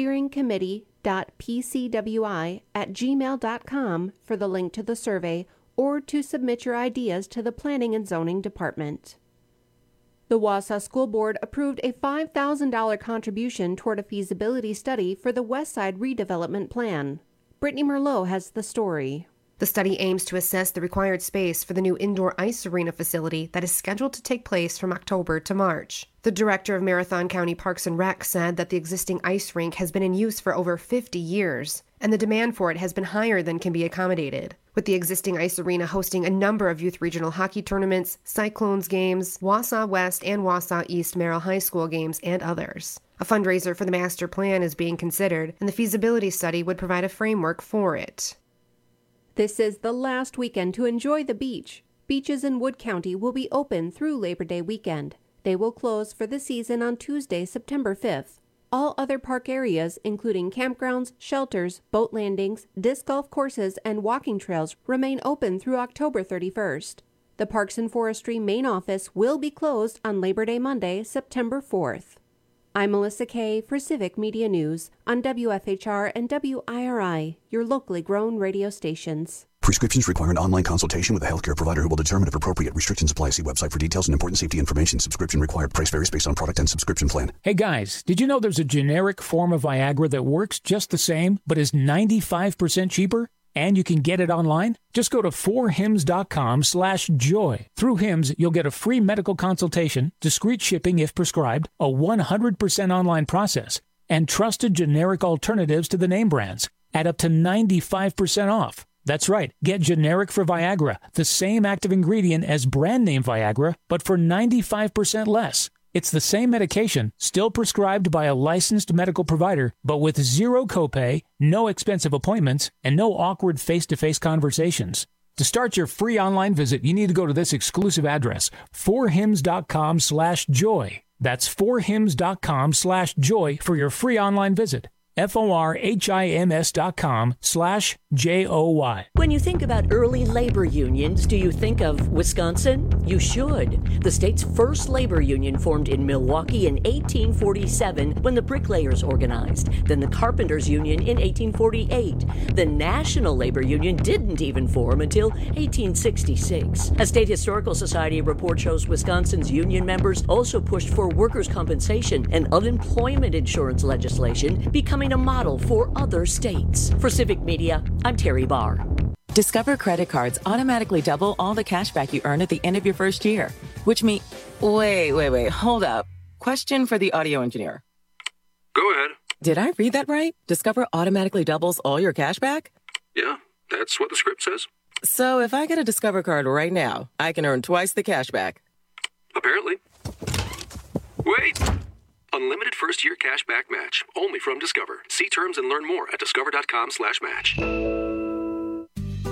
steeringcommittee.pcwi@gmail.com for the link to the survey or to submit your ideas to the Planning and Zoning Department. The Wausau School Board approved a $5,000 contribution toward a feasibility study for the West Side redevelopment plan. Brittany Merlot has the story. The study aims to assess the required space for the new indoor ice arena facility that is scheduled to take place from October to March. The director of Marathon County Parks and Rec said that the existing ice rink has been in use for over 50 years, and the demand for it has been higher than can be accommodated. With the existing ice arena hosting a number of youth regional hockey tournaments, Cyclones games, Wausau West and Wausau East Merrill High School games, and others. A fundraiser for the master plan is being considered, and the feasibility study would provide a framework for it. This is the last weekend to enjoy the beach. Beaches in Wood County will be open through Labor Day weekend. They will close for the season on Tuesday, September 5th. All other park areas, including campgrounds, shelters, boat landings, disc golf courses, and walking trails, remain open through October 31st. The Parks and Forestry main office will be closed on Labor Day Monday, September 4th. I'm Melissa Kay for Civic Media News on WFHR and WIRI, your locally grown radio stations. Prescriptions require an online consultation with a healthcare provider who will determine if appropriate. Restrictions apply. See website for details and important safety information. Subscription required. Price varies based on product and subscription plan. Hey guys, did you know there's a generic form of Viagra that works just the same, but is 95% cheaper? And you can get it online? Just go to 4hims.com/joy. Through Hims, you'll get a free medical consultation, discreet shipping if prescribed, a 100% online process, and trusted generic alternatives to the name brands at up to 95% off. That's right, get generic for Viagra, the same active ingredient as brand name Viagra, but for 95% less. It's the same medication, still prescribed by a licensed medical provider, but with zero copay, no expensive appointments, and no awkward face-to-face conversations. To start your free online visit, you need to go to this exclusive address, 4hims.com/joy. That's 4hims.com/joy for your free online visit. FORHIMS.com/JOY. When you think about early labor unions, do you think of Wisconsin? You should. The state's first labor union formed in Milwaukee in 1847 when the bricklayers organized. Then the carpenters union in 1848. The National Labor Union didn't even form until 1866. A State Historical Society report shows Wisconsin's union members also pushed for workers' compensation and unemployment insurance legislation, becoming a model for other states. For Civic Media, I'm Terry Barr. Discover credit cards automatically double all the cash back you earn at the end of your first year, which means... Wait, hold up. Question for the audio engineer. Go ahead. Did I read that right? Discover automatically doubles all your cash back? Yeah, that's what the script says. So if I get a Discover card right now, I can earn twice the cash back. Apparently. Wait! Unlimited first-year cash back match. Only from Discover. See terms and learn more at discover.com/match.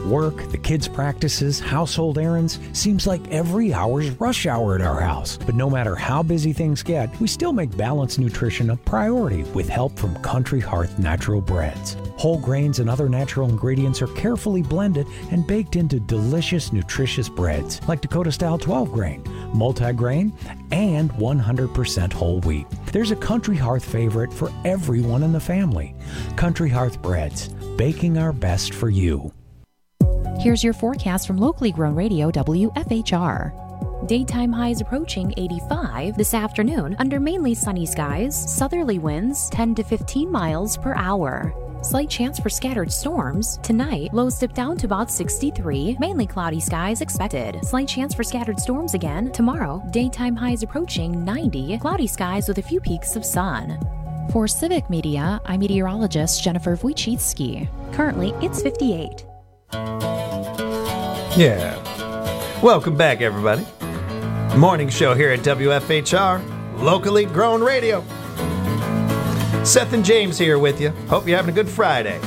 work, the kids' practices, household errands, seems like every hour's rush hour at our house. But no matter how busy things get, we still make balanced nutrition a priority with help from Country Hearth Natural Breads. Whole grains and other natural ingredients are carefully blended and baked into delicious, nutritious breads like Dakota-style 12-grain, multi-grain, and 100% whole wheat. There's a Country Hearth favorite for everyone in the family. Country Hearth Breads, baking our best for you. Here's your forecast from locally grown radio WFHR. Daytime highs approaching 85 this afternoon under mainly sunny skies, southerly winds 10 to 15 miles per hour. Slight chance for scattered storms. Tonight, lows dip down to about 63, mainly cloudy skies expected. Slight chance for scattered storms again. Tomorrow, daytime highs approaching 90, cloudy skies with a few peaks of sun. For Civic Media, I'm meteorologist Jennifer Wojcicki. Currently, it's 58. Yeah. Welcome back, everybody. Morning show here at WFHR, locally grown radio. Seth and James here with you. Hope you're having a good Friday.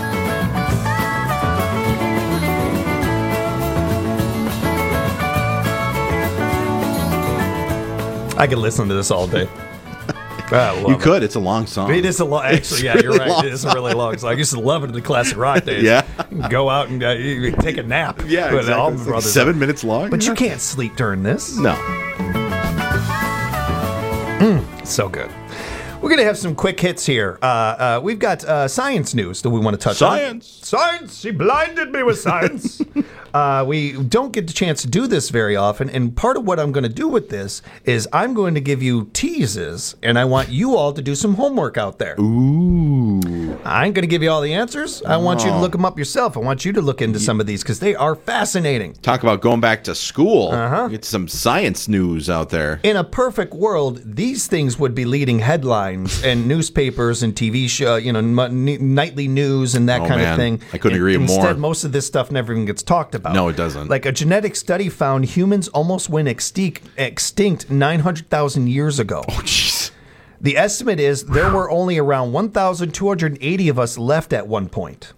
I could listen to this all day. You could. It's a long song. It is a long. Actually, yeah, you're right. It is a really long song. I used to love it in the classic rock days. Yeah. Go out and take a nap. Yeah, with all exactly. the brothers. 7 minutes long. But you can't sleep during this. No. So good. We're going to have some quick hits here. We've got science news that we want to touch on. Science! He blinded me with science. We don't get the chance to do this very often, and part of what I'm going to do with this is I'm going to give you teases, and I want you all to do some homework out there. Ooh. I ain't going to give you all the answers. I want you to look them up yourself. I want you to look into some of these because they are fascinating. Talk about going back to school. Get some science news out there. In a perfect world, these things would be leading headlines and newspapers and TV show, nightly news and that kind of thing. I couldn't agree more. Instead, most of this stuff never even gets talked about. No, it doesn't. Like a genetic study found humans almost went extinct 900,000 years ago. Oh, jeez. The estimate is there were only around 1,280 of us left at one point.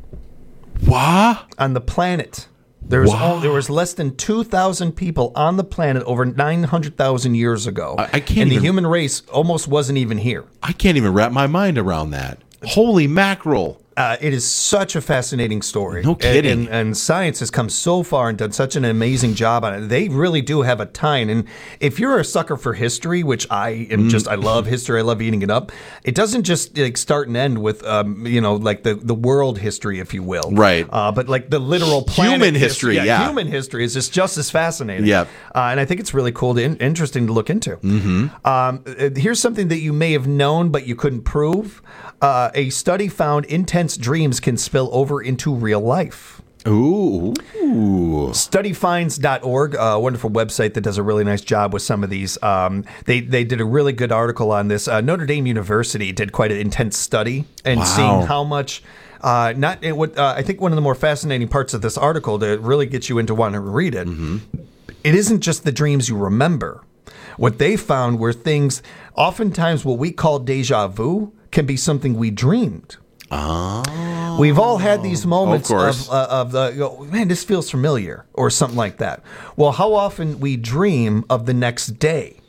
What? On the planet. There was less than 2,000 people on the planet over 900,000 years ago. I can't and even, the human race almost wasn't even here. I can't even wrap my mind around that. Holy mackerel. It is such a fascinating story. No kidding. And science has come so far and done such an amazing job on it. They really do have a tie-in. And if you're a sucker for history, which I am I love history, I love eating it up, it doesn't just start and end with, like the world history, if you will. Right. But like the literal planet human history, yeah. Human history is just as fascinating. Yep. And I think it's really cool, interesting to look into. Mm-hmm. Here's something that you may have known, but you couldn't prove. A study found intense dreams can spill over into real life. Ooh. Studyfinds.org, a wonderful website that does a really nice job with some of these. They did a really good article on this. Notre Dame University did quite an intense study and seeing how much. I think one of the more fascinating parts of this article to really get you into wanting to read it. It isn't just the dreams you remember. What they found were things, oftentimes what we call deja vu, can be something we dreamed. Oh. We've all had these moments of man, this feels familiar, or something like that. Well, how often we dream of the next day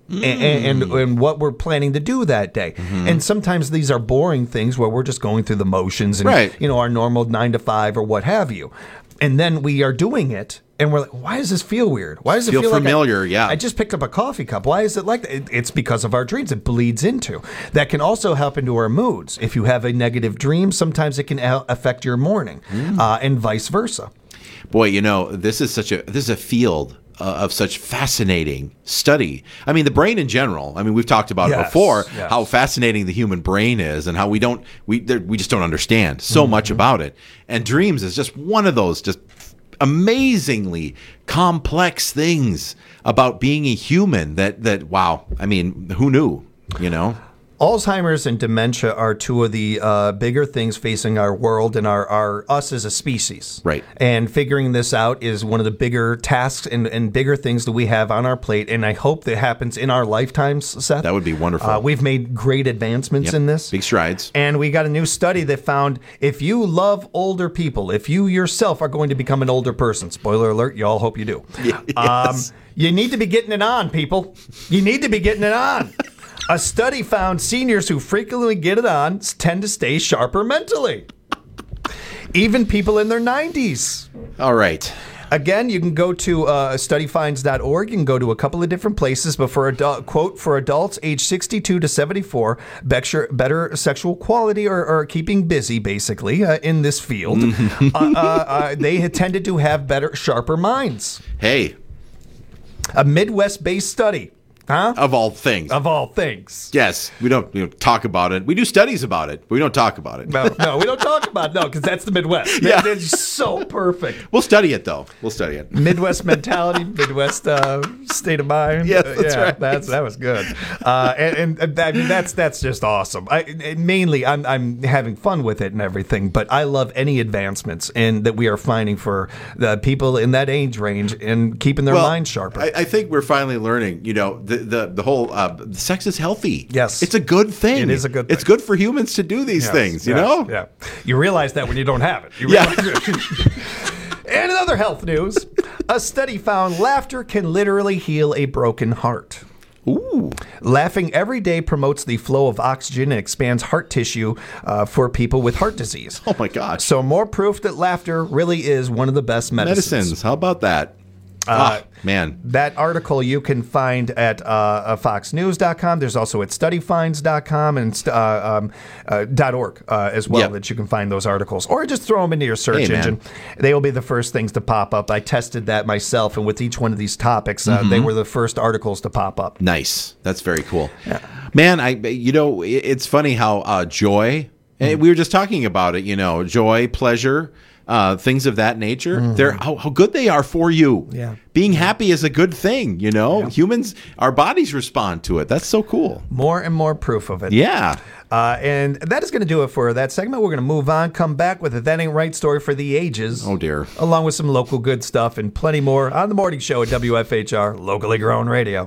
and what we're planning to do that day. And sometimes these are boring things where we're just going through the motions and our normal 9 to 5 or what have you. And then we are doing it. And we're like, why does this feel weird? Why does it feel familiar? Like I just picked up a coffee cup. Why is it like that? It's because of our dreams. It bleeds into. That can also help into our moods. If you have a negative dream, sometimes it can affect your morning, and vice versa. Boy, this is a field of such fascinating study. I mean, the brain in general. I mean, we've talked about it before, how fascinating the human brain is, and how we just don't understand so much about it. And dreams is just one of those just amazingly complex things about being a human that wow, I mean, who knew, Alzheimer's and dementia are two of the bigger things facing our world and our us as a species. Right. And figuring this out is one of the bigger tasks and bigger things that we have on our plate. And I hope that happens in our lifetimes, Seth. That would be wonderful. We've made great advancements in this. Big strides. And we got a new study that found if you love older people, if you yourself are going to become an older person, spoiler alert, you all hope you do. Yes. You need to be getting it on, people. You need to be getting it on. A study found seniors who frequently get it on tend to stay sharper mentally. Even people in their 90s. All right. Again, you can go to studyfinds.org. You can go to a couple of different places, but for adults age 62 to 74, better sexual quality or keeping busy, basically, in this field, they tended to have better, sharper minds. Hey. A Midwest-based study. Huh? Of all things. Of all things. Yes. We don't talk about it. We do studies about it, but we don't talk about it. No, we don't talk about it. No, because that's the Midwest. Yeah. It's so perfect. We'll study it, though. We'll study it. Midwest mentality, Midwest state of mind. Yes, that's right. That was good. And I mean, that's just awesome. Mainly, I'm having fun with it and everything, but I love any advancements that we are finding for the people in that age range and keeping their mind sharper. I think we're finally learning, the whole sex is healthy. Yes. It's a good thing. It is a good thing. It's good for humans to do these things, you know? Yeah. You realize that when you don't have it. You realize And in other health news, a study found laughter can literally heal a broken heart. Ooh. Laughing every day promotes the flow of oxygen and expands heart tissue for people with heart disease. Oh, my gosh. So more proof that laughter really is one of the best medicines. How about that? Man. That article you can find at foxnews.com. There's also at studyfinds.com and .org as well that you can find those articles. Or just throw them into your search engine. They will be the first things to pop up. I tested that myself, and with each one of these topics, they were the first articles to pop up. Nice. That's very cool. Yeah. Man, it's funny how joy, and we were just talking about it, joy, pleasure, things of that nature, they're how good they are for you. Yeah. Being happy is a good thing, Humans, our bodies respond to it. That's so cool. More and more proof of it. Yeah. And that is going to do it for that segment. We're going to move on, come back with a That Ain't Right story for the ages. Oh, dear. Along with some local good stuff and plenty more on The Morning Show at WFHR, locally grown radio.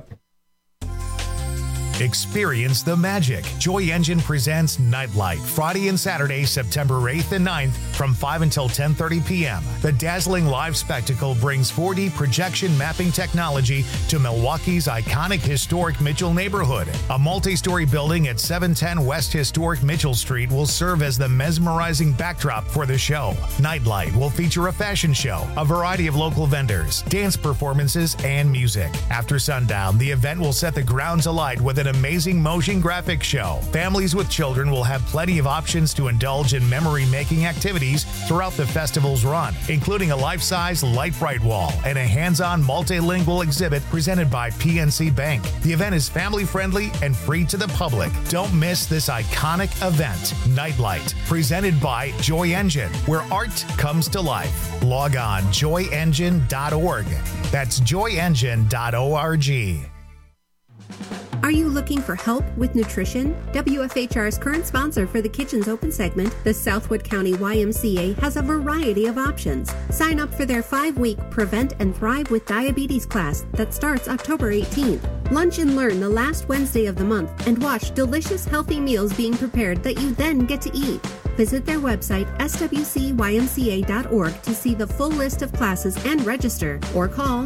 Experience the magic. Joy Engine presents Nightlight, Friday and Saturday, September 8th and 9th from 5 until 10:30 p.m. The dazzling live spectacle brings 4D projection mapping technology to Milwaukee's iconic historic Mitchell neighborhood. A multi-story building at 710 West Historic Mitchell Street will serve as the mesmerizing backdrop for the show. Nightlight will feature a fashion show, a variety of local vendors, dance performances, and music. After sundown, the event will set the grounds alight with an amazing motion graphics show. Families with children will have plenty of options to indulge in memory-making activities throughout the festival's run, including a life-size light bright wall and a hands-on multilingual exhibit presented by PNC Bank. The event is family-friendly and free to the public. Don't miss this iconic event, Nightlight, presented by Joy Engine, where art comes to life. Log on joyengine.org. That's joyengine.org. Are you looking for help with nutrition? WFHR's current sponsor for the Kitchens Open segment, the Southwood County YMCA, has a variety of options. Sign up for their 5-week Prevent and Thrive with Diabetes class that starts October 18th. Lunch and learn the last Wednesday of the month and watch delicious, healthy meals being prepared that you then get to eat. Visit their website, swcymca.org, to see the full list of classes and register, or call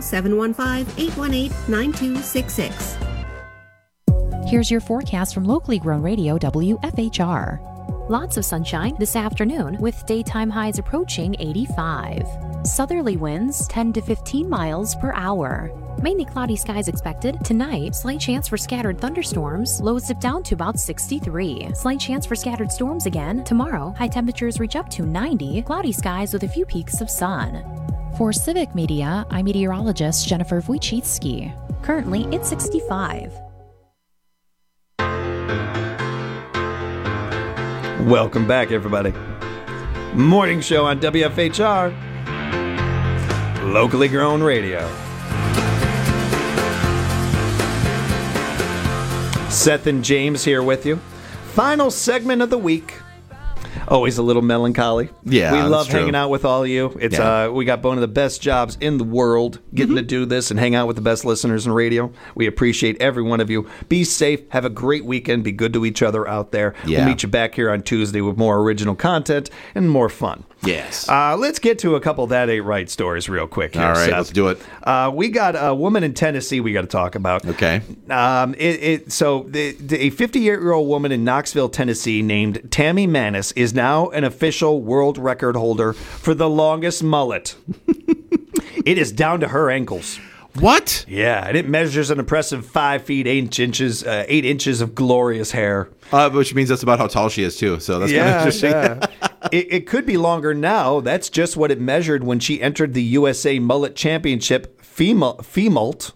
715-818-9266. Here's your forecast from locally grown radio WFHR. Lots of sunshine this afternoon with daytime highs approaching 85. Southerly winds 10 to 15 miles per hour. Mainly cloudy skies expected. Tonight, slight chance for scattered thunderstorms. Lows dip down to about 63. Slight chance for scattered storms again. Tomorrow, high temperatures reach up to 90. Cloudy skies with a few peaks of sun. For Civic Media, I'm meteorologist Jennifer Wojcicki. Currently, it's 65. Welcome back, everybody. Morning show on WFHR, locally grown radio. Seth and James here with you. Final segment of the week. Always a little melancholy. Yeah, we love that's true. hanging out with all of you. It's we got one of the best jobs in the world getting to do this and hang out with the best listeners in radio. We appreciate every one of you. Be safe. Have a great weekend. Be good to each other out there. Yeah. We'll meet you back here on Tuesday with more original content and more fun. Yes. Let's get to a couple That Ain't Right stories real quick here, All right, Seth. let's do it. We got a woman in Tennessee we got to talk about. Okay. So a 58-year-old woman in Knoxville, Tennessee named Tammy Manis is now an official world record holder for the longest mullet. It is down to her ankles. What? Yeah, and it measures an impressive 5 feet 8 inches, 8 inches of glorious hair. Which means that's about how tall she is, too. So that's kind of interesting. Yeah. It could be longer now. That's just what it measured when she entered the USA Mullet Championship femalt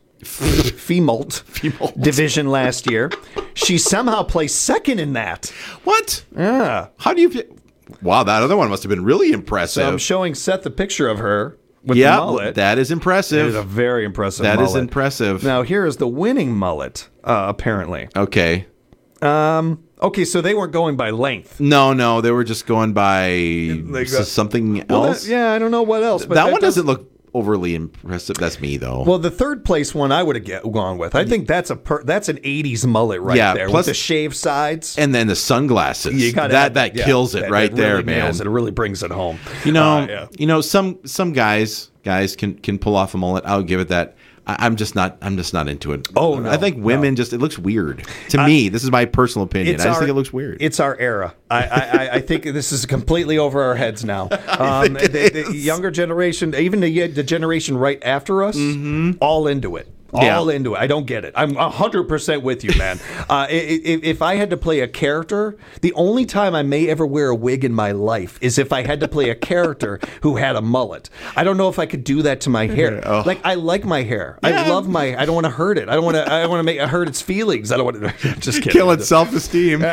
division last year. She somehow placed second in that. What? Yeah. How do you... Wow, that other one must have been really impressive. So I'm showing Seth a picture of her with the mullet. That is impressive. It is a very impressive mullet. That is mullet. impressive. Now, here is the winning mullet, apparently. Okay. Okay, so they weren't going by length. No, they were just going by something else. I don't know what else. But that one doesn't look overly impressive. That's me, though. Well, the third place one I would have gone with. I think that's an 80s mullet right there plus, with the shaved sides. And then the sunglasses. You gotta that kills it right there, really man. Nails it. It really brings it home. Some guys can pull off a mullet. I'll give it that. I'm just not into it. Oh, no, I think women it looks weird to me. This is my personal opinion. I just think it looks weird. It's our era. I think this is completely over our heads now. The younger generation, even the generation right after us, all into it. All into it. I don't get it. I'm 100% with you, man. If I had to play a character, the only time I may ever wear a wig in my life is if I had to play a character who had a mullet. I don't know if I could do that to my hair. Oh. Like, I like my hair. I love my. I don't want to hurt it. I don't want to make it hurt its feelings. I don't want to. Just kidding. Kill its self-esteem.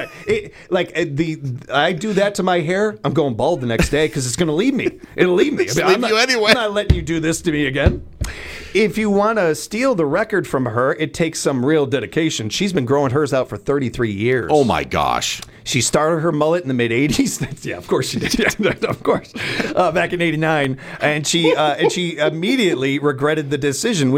I do that to my hair. I'm going bald the next day because it's going to leave me. It'll leave me. Leave you anyway. I'm not letting you do this to me again. If you want to steal the record from her, it takes some real dedication. She's been growing hers out for 33 years. Oh, my gosh. She started her mullet in the mid-'80s. Yeah, of course she did. Yeah, of course. Back in 89. And she immediately regretted the decision.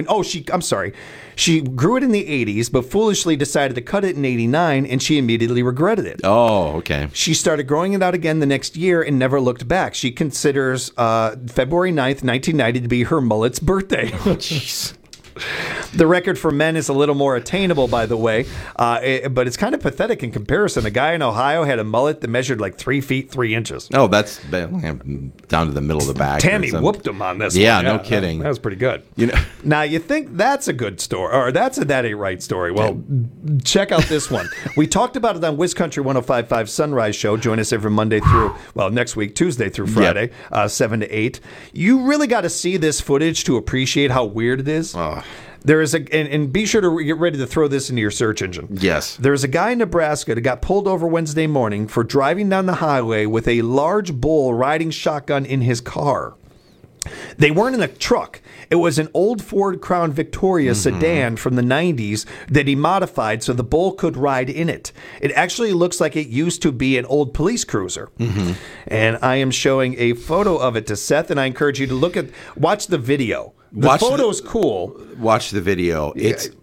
She grew it in the 80s, but foolishly decided to cut it in 89, and she immediately regretted it. Oh, okay. She started growing it out again the next year and never looked back. She considers February 9th, 1990 to be her mullet's birthday. Jeez. The record for men is a little more attainable, by the way, but it's kind of pathetic in comparison. A guy in Ohio had a mullet that measured like 3 feet 3 inches. Oh, that's down to the middle of the back. Tammy whooped him on this. Yeah, one. no kidding. That was pretty good. Now you think that's a good story, or that's a That Ain't Right story. Well, check out this one. We talked about it on Wiz Country 105.5 Sunrise Show. Join us every Monday through next week, Tuesday through Friday, 7 to 8. You really got to see this footage to appreciate how weird it is. There is and be sure to get ready to throw this into your search engine. Yes. There's a guy in Nebraska that got pulled over Wednesday morning for driving down the highway with a large bull riding shotgun in his car. They weren't in a truck. It was an old Ford Crown Victoria sedan from the 90s that he modified so the bull could ride in it. It actually looks like it used to be an old police cruiser. And I am showing a photo of it to Seth, and I encourage you to watch the video. The photo's cool. Watch the video.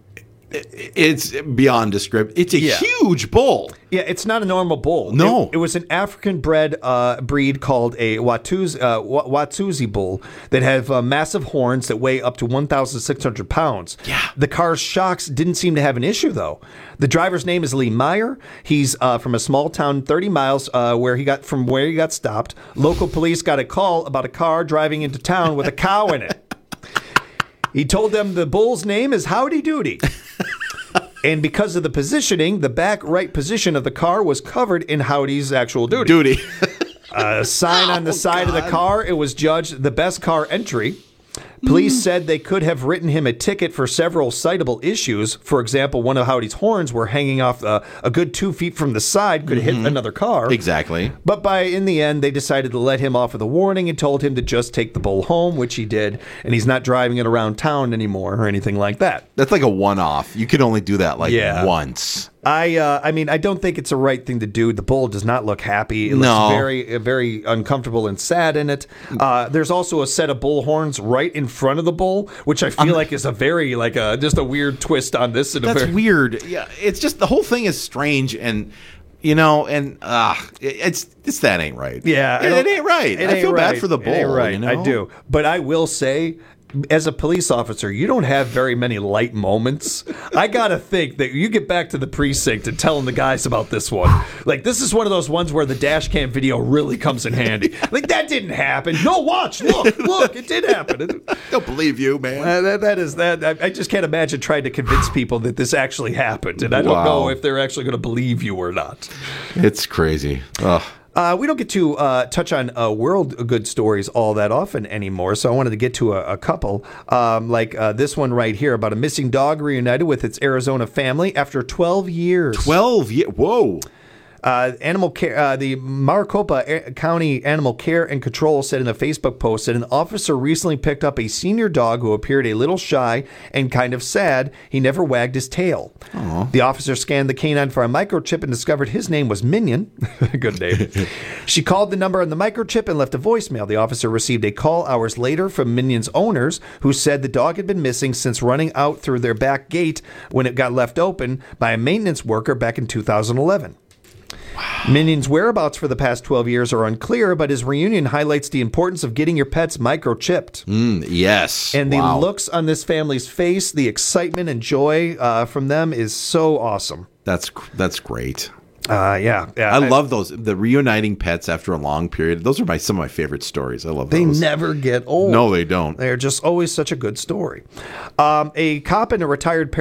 It's beyond descriptive. It's a huge bull. Yeah, it's not a normal bull. No. It was an African-bred breed called a Watusi bull that have massive horns that weigh up to 1,600 pounds. Yeah. The car's shocks didn't seem to have an issue, though. The driver's name is Lee Meyer. He's from a small town 30 miles from where he got stopped. Local police got a call about a car driving into town with a cow in it. He told them the bull's name is Howdy Doody. And because of the positioning, the back right position of the car was covered in Howdy's actual duty. A sign on the side of the car, it was judged the best car entry. Police said they could have written him a ticket for several citable issues. For example, one of Howdy's horns were hanging off a good 2 feet from the side, could hit another car. Exactly. But in the end, they decided to let him off with a warning and told him to just take the bull home, which he did, and he's not driving it around town anymore or anything like that. That's like a one-off. You could only do that once. I mean, I don't think it's the right thing to do. The bull does not look happy. It looks very uncomfortable and sad in it. There's also a set of bull horns right in front of the bull, which I feel like is a very just a weird twist on this. That's weird. Yeah, it's just the whole thing is strange and. It's that ain't right. Yeah, it ain't right. I feel bad for the bull. It ain't right. You know? I do, but I will say, as a police officer, you don't have very many light moments. I gotta think that you get back to the precinct and telling the guys about this one. Like, this is one of those ones where the dash cam video really comes in handy. Like, that didn't happen. No, watch, look, it did happen. Don't believe you, man. That is that. I just can't imagine trying to convince people that this actually happened, and I don't know if they're actually going to believe you or not. It's crazy. Ugh. We don't get to touch on world good stories all that often anymore, so I wanted to get to a couple, like this one right here about a missing dog reunited with its Arizona family after 12 years. 12 years? Whoa. Animal care, the Maricopa County Animal Care and Control said in a Facebook post that an officer recently picked up a senior dog who appeared a little shy and kind of sad. He never wagged his tail. Aww. The officer scanned the canine for a microchip and discovered his name was Minion. Good name. She called the number on the microchip and left a voicemail. The officer received a call hours later from Minion's owners, who said the dog had been missing since running out through their back gate when it got left open by a maintenance worker back in 2011. Minion's whereabouts for the past 12 years are unclear, but his reunion highlights the importance of getting your pets microchipped. Yes. And the looks on this family's face, the excitement and joy from them is so awesome. That's great. Yeah. I love those, the reuniting pets after a long period. Those are some of my favorite stories. I love those. They never get old. No, they don't. They're just always such a good story. A cop and a retired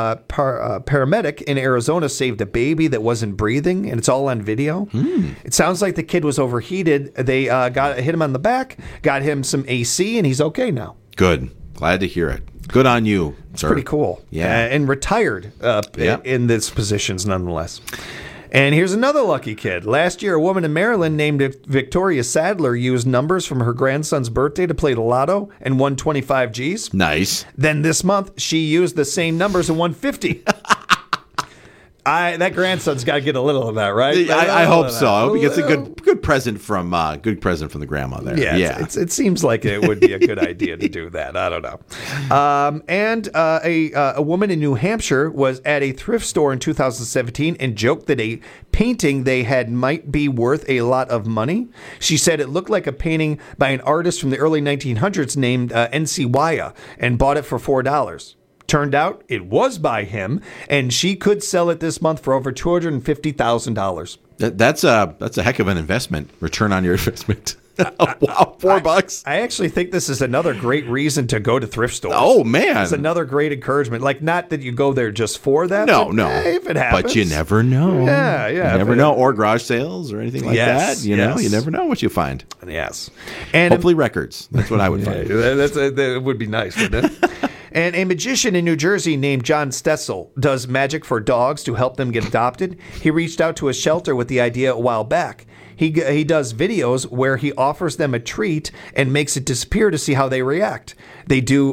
paramedic in Arizona saved a baby that wasn't breathing, and it's all on video. It sounds like the kid was overheated. They hit him on the back, got him some AC, and he's okay now. Good. Glad to hear it. Good on you, It's sir. pretty cool. Yeah. And retired in these positions nonetheless. And here's another lucky kid. Last year, a woman in Maryland named Victoria Sadler used numbers from her grandson's birthday to play the lotto and won 25 G's. Nice. Then this month, she used the same numbers and won 50. That grandson's got to get a little of that, right? I hope so. I hope he gets a good present from the grandma there. Yeah. It seems like it would be a good idea to do that. I don't know. And a woman in New Hampshire was at a thrift store in 2017 and joked that a painting they had might be worth a lot of money. She said it looked like a painting by an artist from the early 1900s named N.C. Waya, and bought it for $4. Turned out it was by him, and she could sell it this month for over $250,000. That's a heck of an investment. Return on your investment. Wow, $4. I actually think this is another great reason to go to thrift stores. Oh, man. It's another great encouragement. Like, not that you go there just for that. No. If it happens. But you never know. Yeah. You never know. Or garage sales or anything like that. You know, you never know what you find. Yes. And hopefully records. That's what I would find. That would be nice, wouldn't it? And a magician in New Jersey named John Stessel does magic for dogs to help them get adopted. He reached out to a shelter with the idea a while back. He does videos where he offers them a treat and makes it disappear to see how they react. They do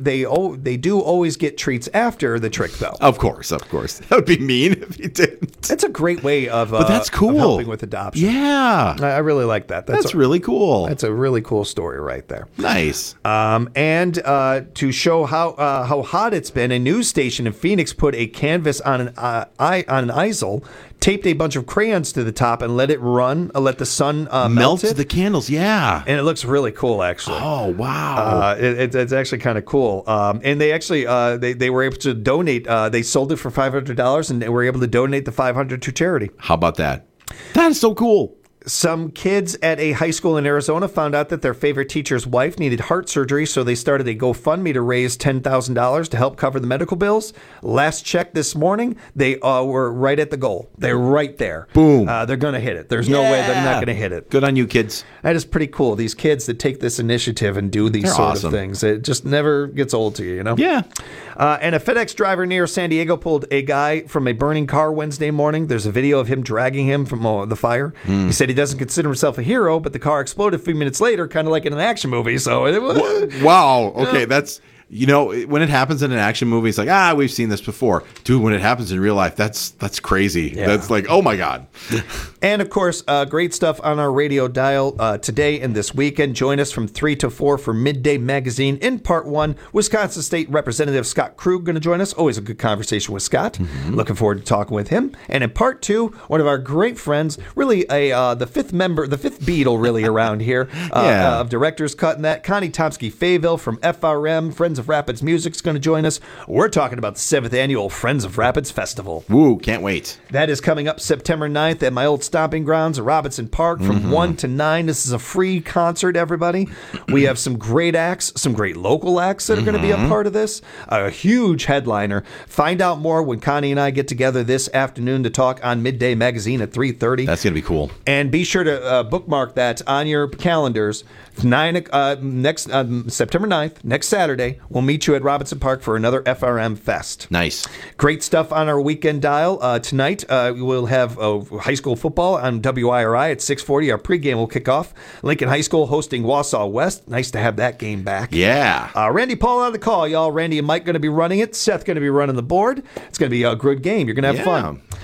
always get treats after the trick, though. Of course. That would be mean if he didn't. That's a great way of but that's cool. Of helping with adoption. Yeah, I really like that. That's really cool. That's a really cool story right there. Nice. And to show how hot it's been, a news station in Phoenix put a canvas on an easel, taped a bunch of crayons to the top, and let it run. Let the sun melt it. the candles. Yeah, and it looks really cool, actually. Oh wow! It's actually kind of cool. And they actually they were able to donate. They sold it for $500, and they were able to donate the $500 to charity. How about that? That is so cool. Some kids at a high school in Arizona found out that their favorite teacher's wife needed heart surgery, so they started a GoFundMe to raise $10,000 to help cover the medical bills. Last check this morning, they were right at the goal. They're right there. Boom. They're going to hit it. There's no way they're not going to hit it. Good on you, kids. That is pretty cool. These kids that take this initiative and do these sort of things. It just never gets old to you, you know? Yeah. And a FedEx driver near San Diego pulled a guy from a burning car Wednesday morning. There's a video of him dragging him from the fire. He said he doesn't consider himself a hero, but the car exploded a few minutes later, kind of like in an action movie. So wow. Okay, that's You know, when it happens in an action movie, it's like, we've seen this before. Dude, when it happens in real life, that's crazy. Yeah. That's like, oh my God. And of course, great stuff on our radio dial today and this weekend. Join us from 3 to 4 for Midday Magazine. In part 1, Wisconsin State Representative Scott Krug going to join us. Always a good conversation with Scott. Looking forward to talking with him. And in part 2, one of our great friends, really the fifth Beatle really around here of Director's Cut and that. Connie Tomsky-Fayville from FRM, Friends of Rapids Music, is going to join us. We're talking about the 7th annual Friends of Rapids Festival. Woo, can't wait. That is coming up September 9th at my old stomping grounds at Robinson Park from 1 to 9. This is a free concert, everybody. We have some great acts, some great local acts that are going to be a part of this. A huge headliner. Find out more when Connie and I get together this afternoon to talk on Midday Magazine at 3:30. That's going to be cool. And be sure to bookmark that on your calendars. Next September 9th, next Saturday, we'll meet you at Robinson Park for another FRM Fest. Nice. Great stuff on our weekend dial. Tonight, we'll have high school football on WIRI at 6:40. Our pregame will kick off. Lincoln High School hosting Wausau West. Nice to have that game back. Yeah. Randy Paul on the call, y'all. Randy and Mike going to be running it. Seth going to be running the board. It's going to be a good game. You're going to have fun.